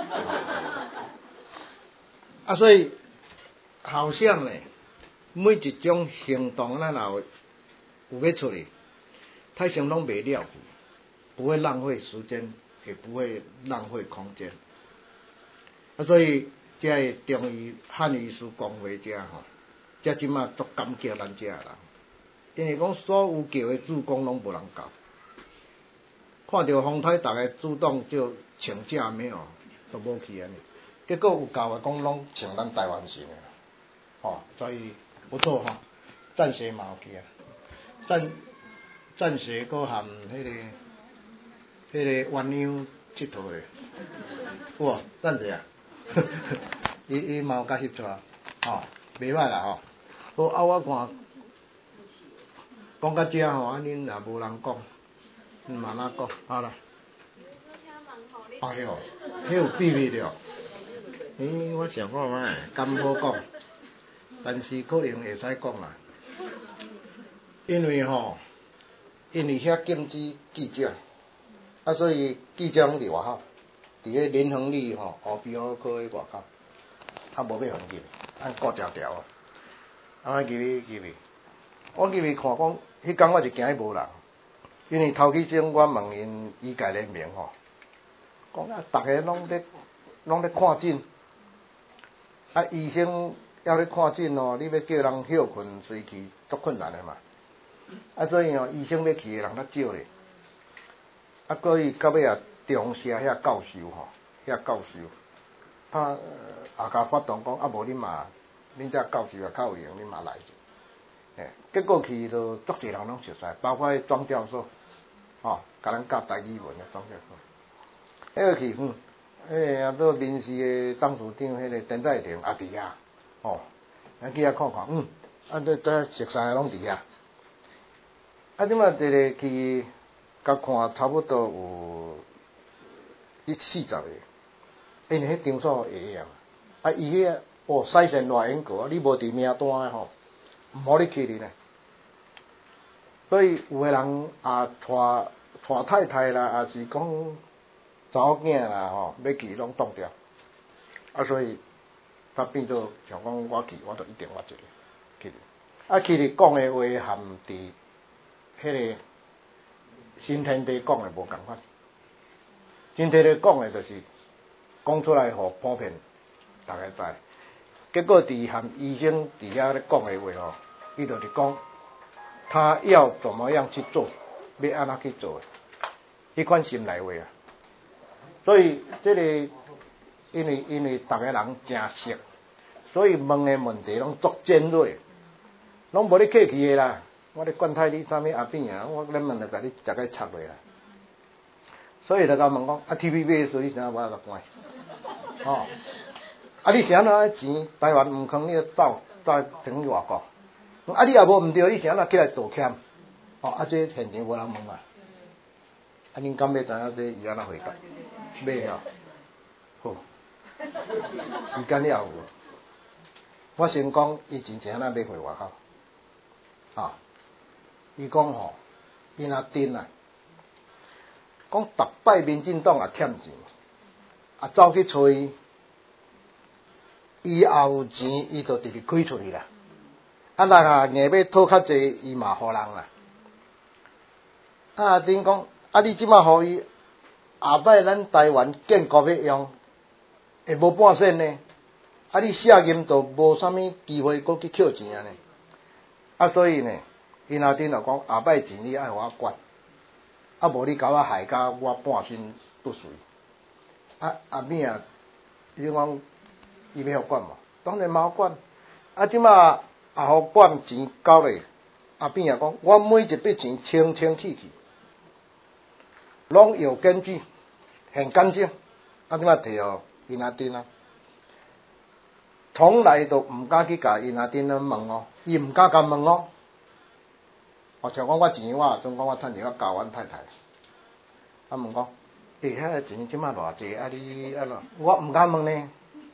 所以好像呢，每一种行动咱有要出去，太想拢袂了去，不会浪费时间，也不会浪费空间。所以这中医汉医师公会这即摆足感激咱这人，因为讲所有叫的助攻拢无人教。看到风台，大家主动就请假没有，都无去安尼。结果有教的讲拢请咱台湾型的，所以不错暂时嘛有去啊，暂时搁含迄个鸳鸯佚佗的，有无？暂时啊，伊嘛有甲翕出啊，袂歹啦好，我看讲到这恁若无人讲。慢慢讲，好啦。迄有秘密的我想看卖，敢好讲，但是可能会使讲啦，因为遐禁止记者，所以记者拢伫外口，伫个联恒里OBO 科迄外口，无要互入，按顾条条入去，我入去看讲，迄天我就惊伊无人。因为头起前我问因，伊家咧名讲逐个拢咧看诊，医生要咧看诊你要叫人休困随去，足困难的嘛。所以医生要去的人较少咧。所以到尾中社遐教授，他也甲发动讲，无恁遮教授较有用，恁嘛来者。结果去就足侪人拢熟悉，包括庄教授，甲咱教台语文的庄教授。迄个去，做民视的董事长，迄个陈在庭也伫遐，咱去遐看看，这熟悉的拢伫遐。即摆一个去，甲看差不多有40个，因为迄场所会样，伊迄西线偌严格，你无伫名单的毋好你去哩呢，所以有个人带太太啦，也是讲查某囝啦要去拢挡掉，所以他变做像讲我去，我就一定我去去哩讲的话含伫迄个新天地讲的无共款，新天地讲的就是讲出来互普遍大家知，结果伫含医生伫遐咧讲的话伊就是讲，他要怎么样去做，要安怎去做的，迄款心内话啊。所以这个因为大家人真熟，所以问的问题拢足尖锐，拢无你客气的啦。我咧管太你啥物阿扁啊，我咧问就甲你逐个插落啦。所以就甲问讲，TVB 所以啥我甲关，你是安怎钱台湾毋囥，你走踮去外国？你也无毋对，你是安怎起来道歉？这现场无人问啊。 恁敢要知影这伊安怎回答？要啊，好，时间了有。我先讲，伊真正安怎要回外口，啊，伊讲吼，伊若真啊，讲逐摆民进党也欠钱，啊走去找伊，伊也有钱，伊就直直开出去啦。啊，若硬要讨较济，伊嘛互人啦。啊，等讲，啊，你即马互伊，下摆咱台湾建国要用，会无半仙呢？啊，你卸任就无啥物机会，搁去捡钱啊呢？啊，所以呢，伊若顶就讲下摆钱你爱互我管，啊，无你甲我害甲我半身不遂。啊，后面啊，伊讲伊要互管嘛，当然嘛管。啊，即马也互管钱交咧，后边也讲我每一笔钱清清气气，拢有根据，很干净。啊，即马摕互伊若顶啊。从来都毋敢去甲伊若顶咧问哦，伊毋敢甲问哦。像讲我钱，我总讲我趁钱我交阮太太，啊问讲，遐个钱即马偌济？啊你安怎？我毋敢问呢。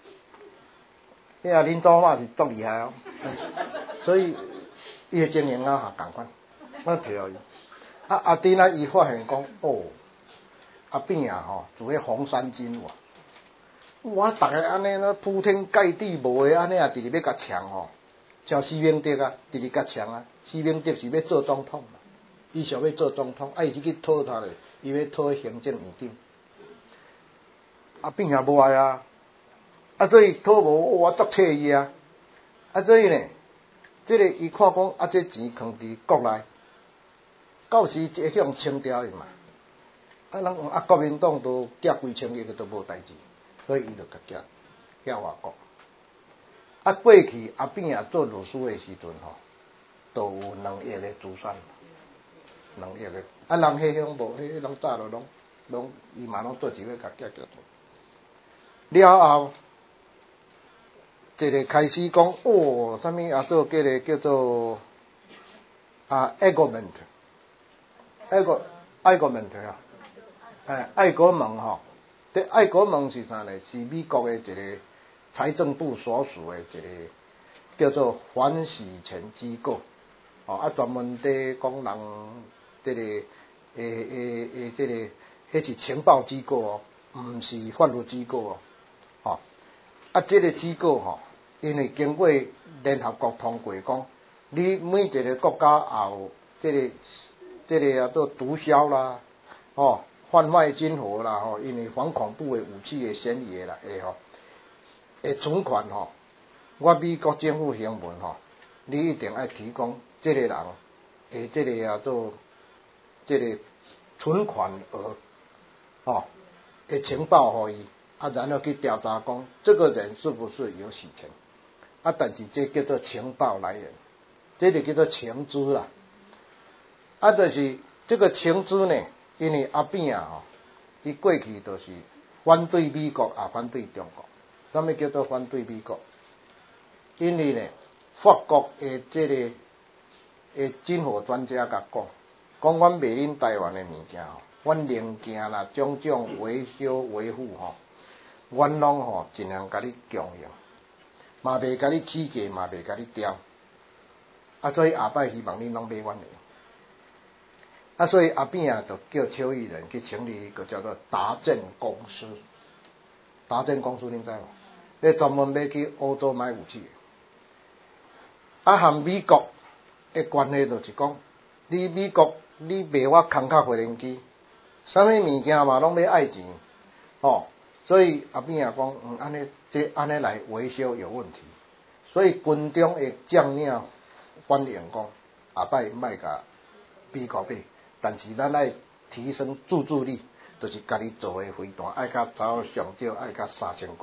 恁祖妈是足厉害哦，所以伊个经营啊共款，我摕互伊。啊后顶伊发现讲，哦，后边啊吼，做迄红衫军哇。我逐个安尼呢铺天盖地无诶，安尼啊直直要甲抢吼，像施明德啊，直直甲抢啊。施明德是要做总统嘛，伊想要做总统，啊伊是去讨他咧，伊要讨行政院长，啊变也无爱啊，啊所以讨无我足切伊啊，啊所以呢，即个伊看讲啊，这钱囥伫国内，到时会去用清掉伊嘛，啊人啊国民党都寄几千亿个都无代志。所以伊就甲寄外国。啊，过去后边也做律师诶时阵吼，都有2亿诶资产，2亿诶。啊，人迄种无，迄人早就拢伊嘛拢做钱要甲寄。了后，一个开始讲哦，啥物啊做叫个叫做argument 啊，爱国盟吼。这爱国盟是啥呢？是美国的一个财政部所属的一个叫做反洗钱机构，啊专门在讲人这个这个迄是情报机构哦，毋是法律机构哦，这个机构吼，因为经过联合国通过讲，你每一个国家也有这个做毒枭啦，哦。贩卖军火啦，吼，因为反恐怖的武器的嫌疑啦，会存款吼，我美国政府行文吼，你一定要提供这个人这个做这个存款额，的情报互伊，然后去调查讲这个人是不是有洗钱，但是这叫做情报来源，这就叫做情资啦，就是这个情资呢。因为后边吼，伊过去就是反对美国，也反对中国。什么叫做反对美国？因为呢，法国的这个军火专家甲讲阮卖恁台湾的物件吼，阮零件啦，种种维修维护吼，阮拢吼尽量甲你供应，嘛袂甲你起价，嘛袂甲你调。所以下摆希望恁拢买阮的。所以后边就叫邱毅人去成立一个叫做达正公司。达正公司恁知无？这专门要去欧洲买武器。和美国的关系就是讲，你美国你卖我空壳无人机，啥物物件嘛拢要爱钱，所以后边也讲，安尼来维修有问题，所以军中的将领反映讲，下摆莫甲美国买。但是咱爱提升自制力，就是家己做的飞弹爱甲上少爱甲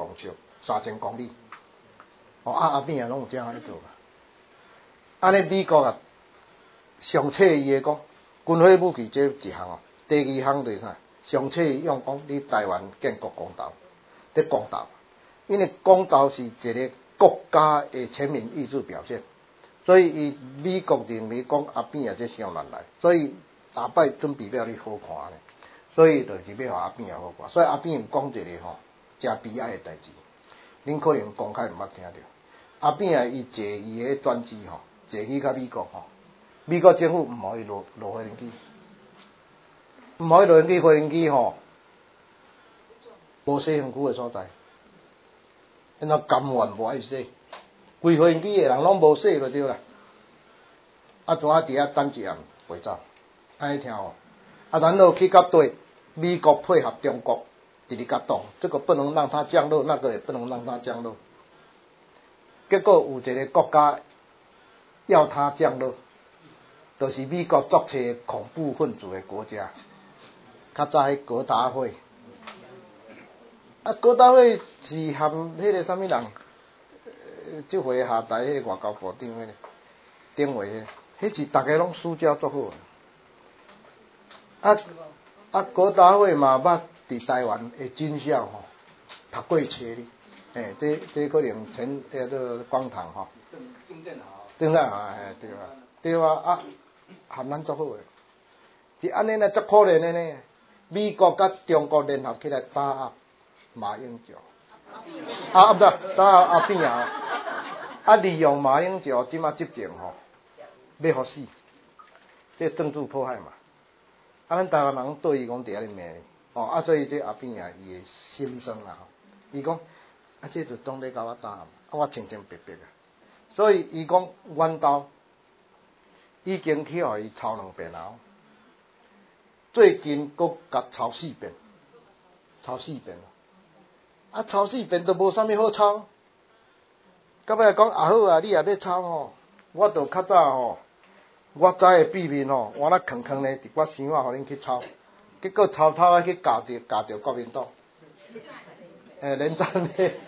3000公里。后边也拢有这样安尼做嘛。安尼美国上册伊的讲，军火武器这一项第2项就是啥？上册用讲你台湾建国公道，在公道，因为公道是一个国家的全民意志表现，所以美国认为讲后边这伤难来，所以。下摆准备了你好看呢， 所以就是要互阿扁也好看。所以阿扁有讲一个吼，真悲哀的代志，恁可能公开毋捌听着。阿扁啊，伊坐伊个专机吼，坐去到美国吼，美国政府毋互伊落飞行机，毋互伊落飞行机吼，无洗身躯的所在，因为甘愿无爱洗，规飞行机的人拢无洗就对啦。啊，怎啊伫遐等一下飞走，安尼听吼。啊，然后去到对美国配合中国直直甲动，这个不能让它降落，那个也不能让它降落。结果有一个国家要它降落，就是美国作册恐怖分子的国家，较早葛达费。啊，葛达费是含迄个啥物人？即回下台迄个外交部长迄个顶位迄个，迄是逐个拢私交足好。葛达费嘛捌伫台湾的军校吼读过册哩，这可能前做光堂吼。郑建豪，对啊，对啊，含咱足好诶，是安尼呢，足可怜诶呢。美国甲中国联合起来打压马英九，不是打压阿扁啊，利用马英九即马执政吼，要互死，这政治迫害嘛。咱台湾人对伊讲伫遐哩骂哩，所以这阿扁啊，伊诶心酸啦，伊讲这就当咧甲我打，我清清白白啊。所以伊讲阮兜已经去互伊抄2遍啊，最近佫甲抄4遍，抄4遍啊，抄4遍都无啥物好抄。到尾讲好啊，你也要抄吼，我就较早吼。我知的秘密吼，我那坑坑咧，伫我生活，互恁去抄，结果抄啊去教着国民党，连战咧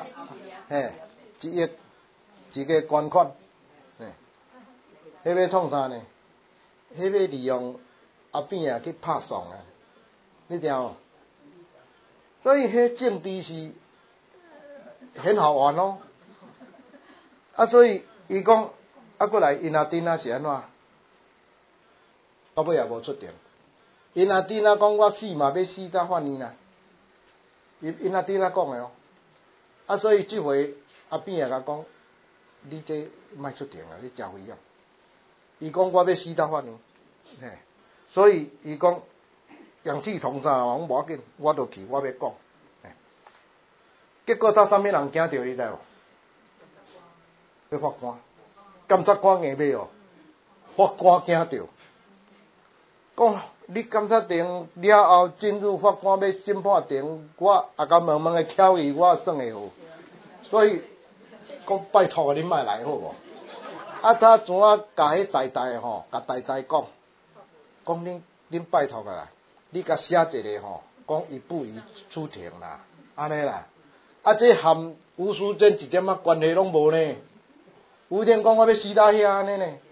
一个捐款，迄要创啥呢？迄要利用阿扁啊去拍送啊，你听无？所以迄政治是很好玩哦。所以伊讲过来，因阿丁啊是安怎？到尾也无出庭，因阿弟仔讲我死嘛要死到法院啦，因阿弟仔讲的哦，所以即回阿扁也甲讲，你这莫出庭啊，你真危险。伊讲我要死到法院，所以伊讲氧气筒啥讲无要紧，我就去，我要讲。结果他啥物人惊着你知无？要法官，检察官硬要法官惊着。讲你检察庭了后进入法官要审判庭，我甲慢慢的巧伊，我算会好。所以讲拜托恁莫来好无？他怎啊甲迄代吼，甲代讲恁拜托个啦，你甲写一个吼，讲伊不宜出庭啦，安尼啦。这含吴淑珍一点关系拢无呢。吴天讲我要死到遐安尼呢，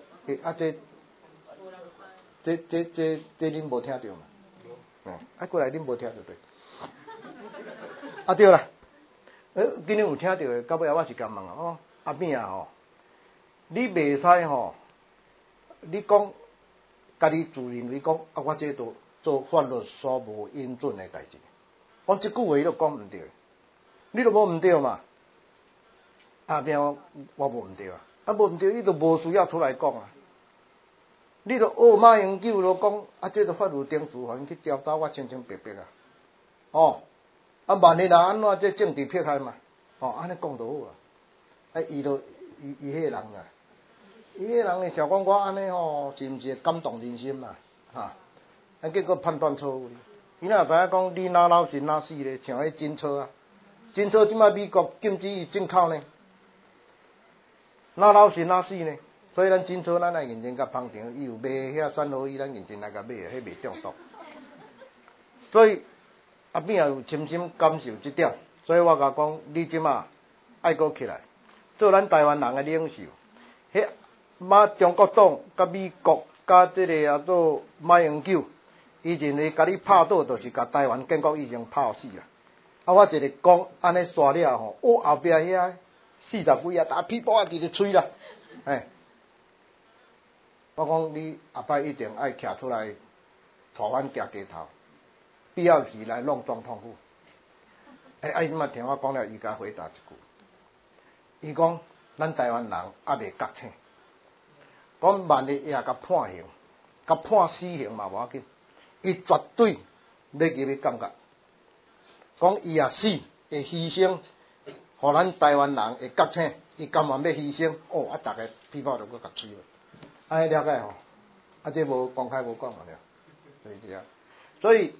这恁无听到嘛？过来恁无听到对？对啦，今日有听到的，到尾我是甲问阿扁啊吼，你袂使吼，你讲家己自认为讲我这都做法律所无应准的代志，我即句话你都讲毋对，你都无毋对嘛？阿扁我无毋对无毋对，你都无需要出来讲啊。你著学马英九就讲这个法律程序，互因去调查，我清清白白啊。万一若安怎，这政治迫害嘛？安尼讲就好啊。伊迄个人啦，伊迄个人会想讲我安尼吼，是毋是会感动人心嘛？结果判断错误。伊若知影讲你哪老神哪死咧，像迄金车啊，金车即摆美国禁止伊进口呢，哪老神哪死呢？所以咱金车咱来认真甲捧场，伊有卖遐酸蚵鱼，咱认真来甲买，迄袂中毒。所以阿扁也有深深感受即点，所以我甲讲，你即马爱阁起来，做咱台湾人的领袖。迄中国党、甲美国、甲即个做马英九，伊认为甲你拍倒，就是甲台湾建国以前拍死啦。我一个讲安尼煞了吼，后壁遐40几打屁股啊，直直吹啦，我讲你下摆一定爱徛出来，带阮行街头， 必要时来弄总统府。伊嘛听我讲了，伊甲回答一句，伊讲咱台湾人还未觉醒，讲万一也甲判刑，甲判死刑嘛无要紧，伊绝对要入去感觉，讲伊也死会牺牲，互咱台湾人会觉醒，伊甘愿要牺牲，大家皮包就搁甲吹了，安尼了解吼？这无公开无讲了，就是这样。所以，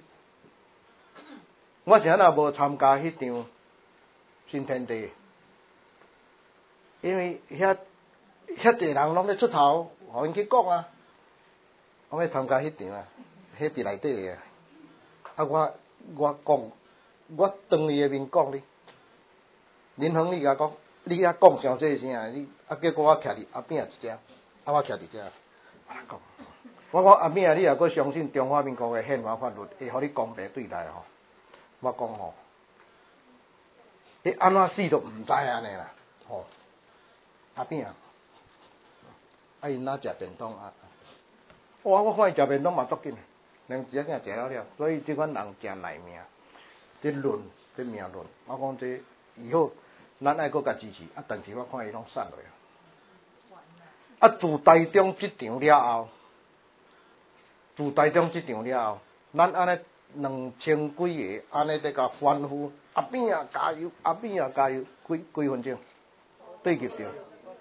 我是安那无参加迄场新天地，因为遐侪人拢咧出头，互因去讲啊。我要参加迄场啊，迄伫内底的啊。我讲，我当伊的面讲你，林恒你甲讲，你遐讲上细声，你结果我徛伫后壁一只，我徛伫遮，讲。我讲阿扁啊，你若阁相信中华民国的宪法法律会互你公平对待吼？我讲吼，你安怎死都毋知安尼啦，吼。阿扁啊，因哪食便当啊？我看伊食便当嘛足紧，连一仔食了了。所以即款人真耐命，这论这命论，我讲这以后咱爱阁甲支持，但是我看伊拢散落啊。自台中即场了后。自台中即场了后，咱安尼2000几个安尼在甲欢呼，阿扁啊加油，阿扁啊加油，几分钟对入着。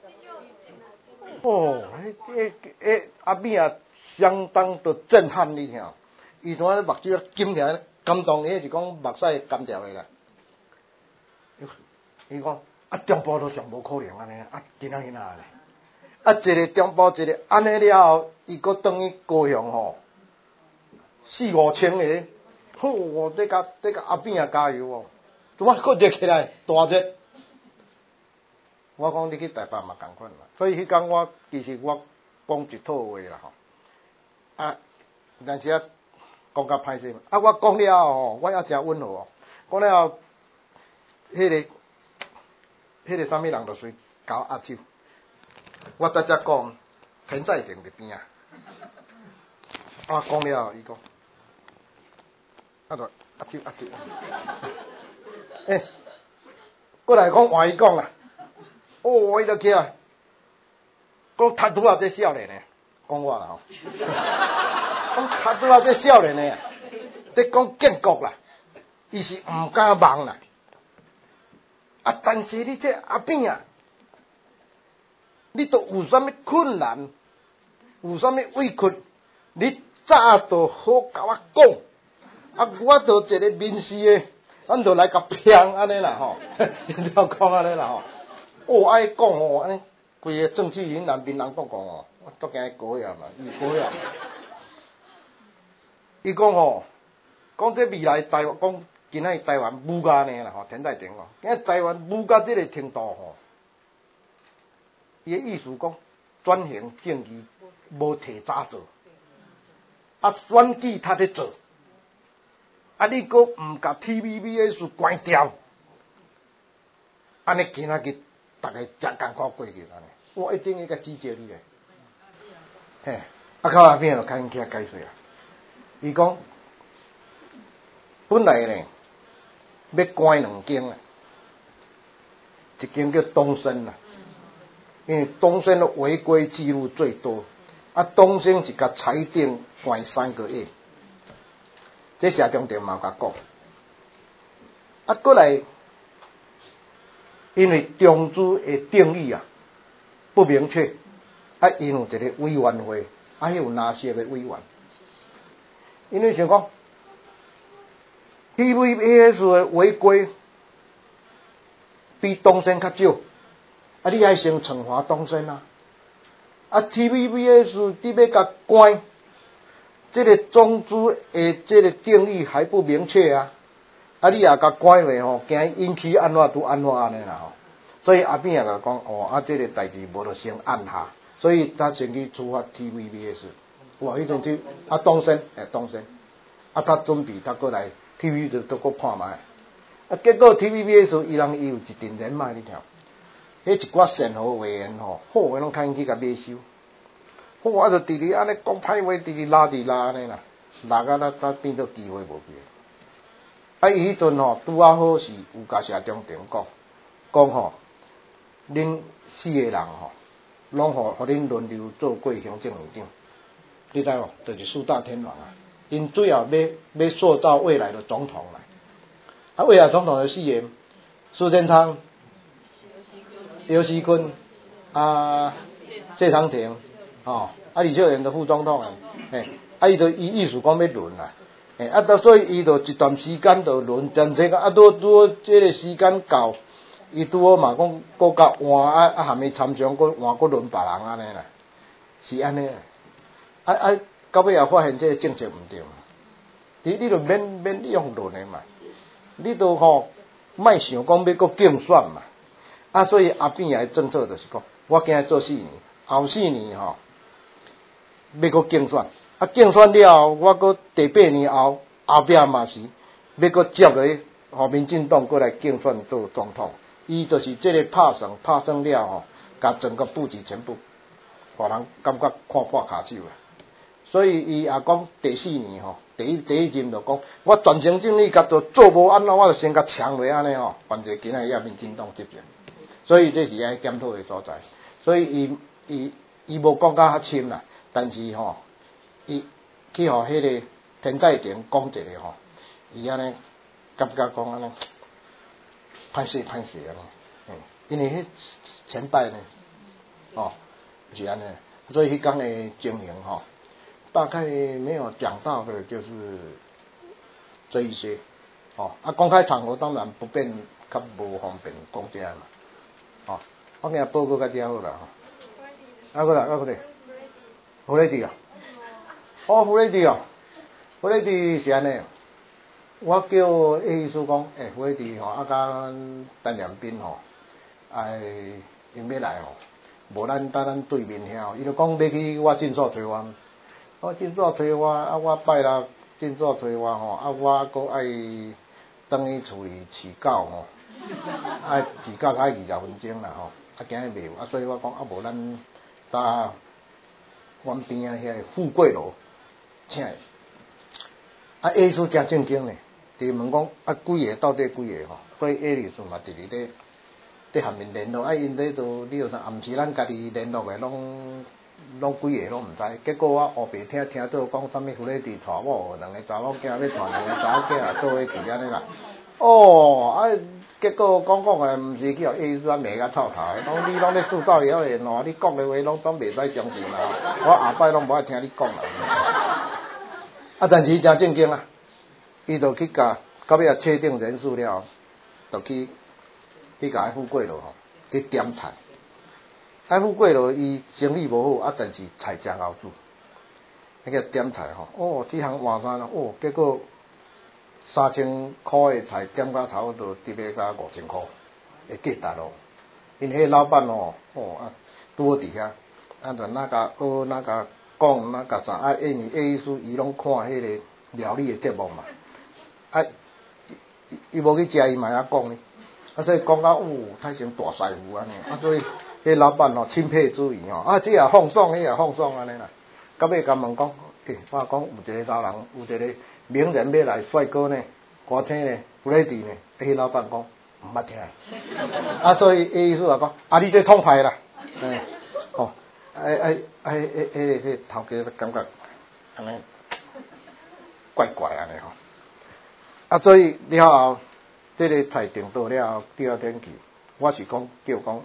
阿扁啊相当的震撼你听，伊像目睭金起来，感动伊是讲目屎干掉的啦。伊讲中部都上无可能安尼，今仔日安尼，一个中部一个安尼了后，伊阁转去高雄吼。4、5千个，这个阿扁啊加油哦！我搁热起来，大热。我讲你去台北嘛共款嘛，所以迄天其实我讲一套话啦吼，但是讲甲歹势，我讲了吼，我也真温和哦。讲了后，迄个啥物人就随搞握手，我在遮讲，田在定伫边啊。讲了后，伊讲。握手。过来讲换伊讲啦，伊就起来，讲踢拄啊这少年诶，讲我啦吼，讲踢拄啊这少年诶，伫讲建国啦，伊是毋敢忘啦，但是你这阿扁啊，你都有啥物困难，有啥物委屈，你早都好甲我讲。我就一个民事的，咱就来甲骗安尼啦吼，你要讲安尼啦吼，爱讲吼，安尼规个政治人南边人讲哦，我足惊伊高呀嘛，伊高呀。伊讲吼，讲这未来台湾，讲今仔日台湾武甲呢啦吼，田在定哦，今仔台湾武甲这个程度吼，伊的意思讲转型正义无提早做，选举他咧做。你阁毋甲 TVBS 关掉，安尼今仔日大家真艰苦过日安尼，我一定会甲指责你咧。到后壁就开起来解释啊。伊讲本来呢要关2间啊，一间叫东升啦，因为东升的违规记录最多，东升是甲裁定关3个月。这社中电嘛甲讲，过来，因为中资的定义不明确，因有一个委员会，有哪些个委员？因为想讲 TVBS 的违规比东升较少，你爱先惩罚东升啊！TVBS 你要甲关。这个中资的这个定义还不明确啊！你也甲关话吼，惊引起安怎都安怎安尼啦吼。所以阿扁也甲讲，这个代志无就先按下，所以他先去处罚 TVBS。迄阵去东升，他准备他过来 TV 就都搁判卖。结果 TVBS 伊有一阵人脉你听，迄一寡审核委员吼，好个拢开去甲买收。我就直直安尼讲歹话，直直拉安尼啦，拉到咱变做机会无去。 啊，伊迄阵吼拄啊好是有甲社中庭讲吼，恁4个人吼，拢互恁轮流做过行政院长，你知无？就是4大天王啊，因最后要塑造未来的总统啦。啊，未来总统的4个，苏贞昌、尤锡坤、谢长廷，哦，李秀莲的副总统啊，伊就意思讲要轮啦。所以伊就一段时间就轮，但这个拄这个时间到，伊拄好嘛讲，搁甲换含伊参详，搁换搁轮别人安尼啦，是安尼啦。到尾也发现这个政策毋对嘛，你就免用轮的嘛，你都吼莫想讲要搁竞选嘛，所以后边的政策就是讲，我今做4年，后4年吼要搁竞选。竞选了后，我搁第8年后壁嘛是要搁接落，互民进党过来竞选做总统。伊就是这个拍算了吼，甲整个布局全部，互人感觉看破骹手啊。所以伊也讲第4年吼，第一任就讲，我全程正理甲做无安怎，我就先甲抢落安尼吼，反正今仔日民进党执政。所以这是爱检讨的所在。所以伊无讲甲较深啦，但是吼。伊去互迄个田在庭讲一个吼，伊安尼感觉讲安尼歹势安尼，因为迄前摆呢，是安尼，所以迄天的经营吼，大概没有讲到的就是这一些，公开场合当然不便较无方便讲这样嘛，我今日报告较遮好啦，过来，好嘞滴啊。胡雷迪胡雷迪是安尼，我叫意思讲，胡雷迪吼，甲陈良斌吼，因要来吼，无咱对面遐，伊就讲要去我诊所找我诊所找我，我拜六诊所找我吼，我搁爱等去厝里饲狗吼，饲狗才20分钟啦吼，今日袂有，所以我讲无咱搭阮边仔遐富贵楼。请下事真正经呢，就是问讲几个到底几个吼，所以律师嘛直直咧下面联络，因这都你有啥暗时咱家己联络的拢几个拢毋知，结果我后壁听到讲啥物胡咧伫带某2个查某囝要带2个查某囝做伙去安尼啦，结果讲的毋是去互律师骂甲臭头的，讲你拢咧制造谣言你讲的话拢袂使相信啦，我下摆拢无爱听你讲啦。但是真正经啊，伊就去到尾确定人数了，就去甲富贵楼吼去点菜。富贵楼伊生意无好，但是菜真好煮。迄个点菜吼，这项换衫啦，结果3000块的菜点到差不多得要到5000块的价值咯。因迄老板拄好伫遐，就那个讲那个啥因为意思伊拢看迄个料理的节目嘛，伊无去食伊嘛也讲呢，所以讲到太像大师傅安尼，所以迄老板钦佩之余这也放松，迄也放松安尼啦。到尾甲问讲，我讲有一个老人，有一个名人要来，帅哥呢，歌星呢，胡雷迪呢，迄老板讲毋捌听，所以意思也讲你这通牌啦，迄头家感觉安尼怪怪安尼所以了后，这个菜定到了后，第2天去，我是讲叫讲，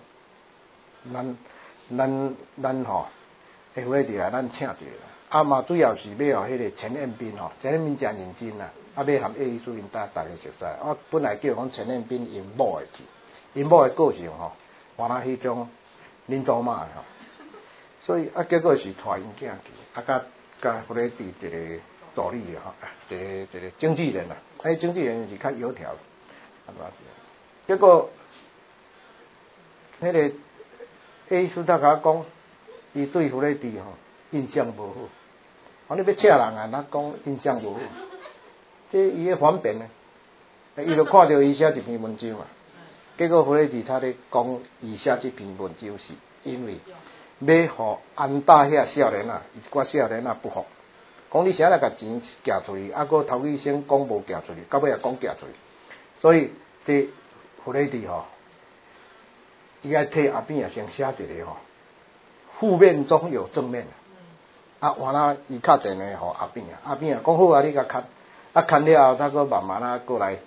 咱吼，胡咧伫咱请一个，嘛主要是要互迄个陈彦斌陈彦斌真认真啦，要含意思因大家熟悉，我本来叫讲陈彦斌因某会去，因某的个性原来迄种恁祖妈所以结果是带因囝去，甲胡咧伫一个助理一个经纪人经纪人是较油条，结果迄个意思他甲我讲，伊对胡咧伫印象无好，你要请人咱讲印象无好，这伊个反辩呢，伊就看到伊写一篇文章结果胡咧伫他咧讲伊写这篇文章是因为。要互安大遐少年一寡少年不服， 讲你啥来甲钱寄出去，啊，搁头去先讲无寄出去，到尾也讲寄出去，所以这弗雷迪吼，伊爱替后边也先写一个吼，负面中有正面。啊，完了，伊敲电话互后边啊，后边啊讲好啊，你甲砍，啊砍了后，他搁慢慢啊过来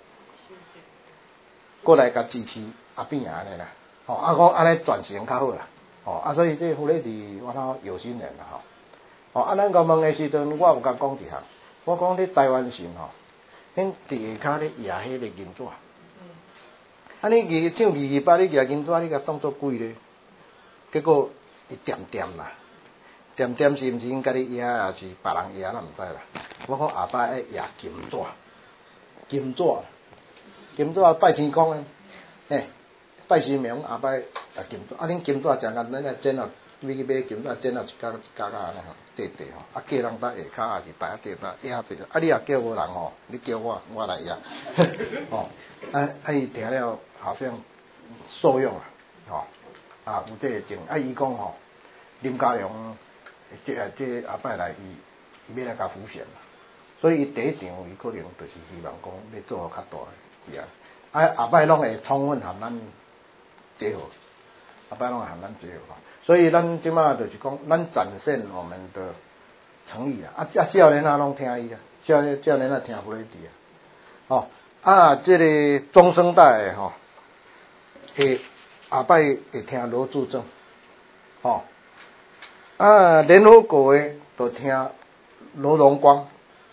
甲支持后边啊安尼啦，吼，啊讲安尼转型较好啦，吼，啊所以这弗雷迪我头有心人啦，吼，啊咱甲问的时阵，我有甲讲一项，我讲你台湾省吼，恁伫下骹咧压迄个银纸，啊你唱228你压银纸，你甲当作贵咧，结果伊点点啦。点点是毋是因家己压，还是别人压，咱毋知啦。我讲下摆爱压金纸，金纸拜天公诶，嘿，拜神明下摆压金纸。啊，恁金纸诚简单，咱剪落，你去买金纸剪落一角安尼吼，块吼，啊叫人搭下骹，还是摆底搭压一下。啊，你也叫无人吼，你叫我来压，吼，伊听了好像受用啊，吼，啊有这个情，啊伊讲吼，林佳龙。这后摆来伊要来甲浮选嘛，所以伊第一场伊可能就是希望讲要做较大个事啊，后摆拢会充分含咱结合，后摆拢会含咱结合，所以咱即马就是讲，咱展现我们的诚意啊，少年啊拢听伊啊，少年啊听弗雷迪啊，这个中生代吼，会后摆会听罗志正，吼。联合国诶，就听罗荣光，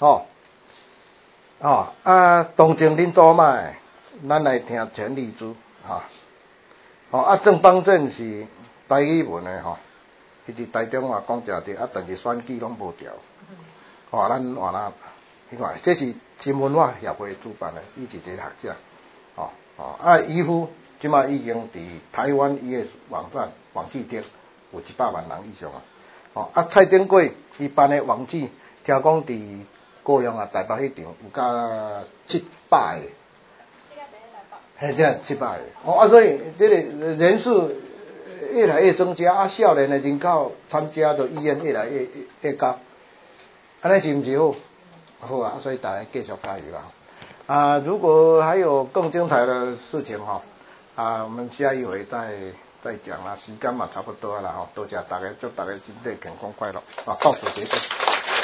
东正恁祖妈诶，咱来听钱理珠，郑邦正是台语文诶吼，伊伫台中话讲诚对，但是选举拢无调，咱换啦，你看，这是新文化协会主办诶，伊是一个学者，伊夫即马已经伫台湾伊诶网站网址顶有100万人以上啊。蔡丁贵伊办的网址，听讲伫高雄啊、台北迄场有甲700个，嘿，这700个，所以这个人数越来越增加，少年的人口参加的意愿越来越高，安尼是毋是好？好啊，所以大家继续加油啊！如果还有更精彩的事情我们下一回再讲啦，时间嘛差不多啦，多谢大家，祝大家身体健康快乐，到此结束。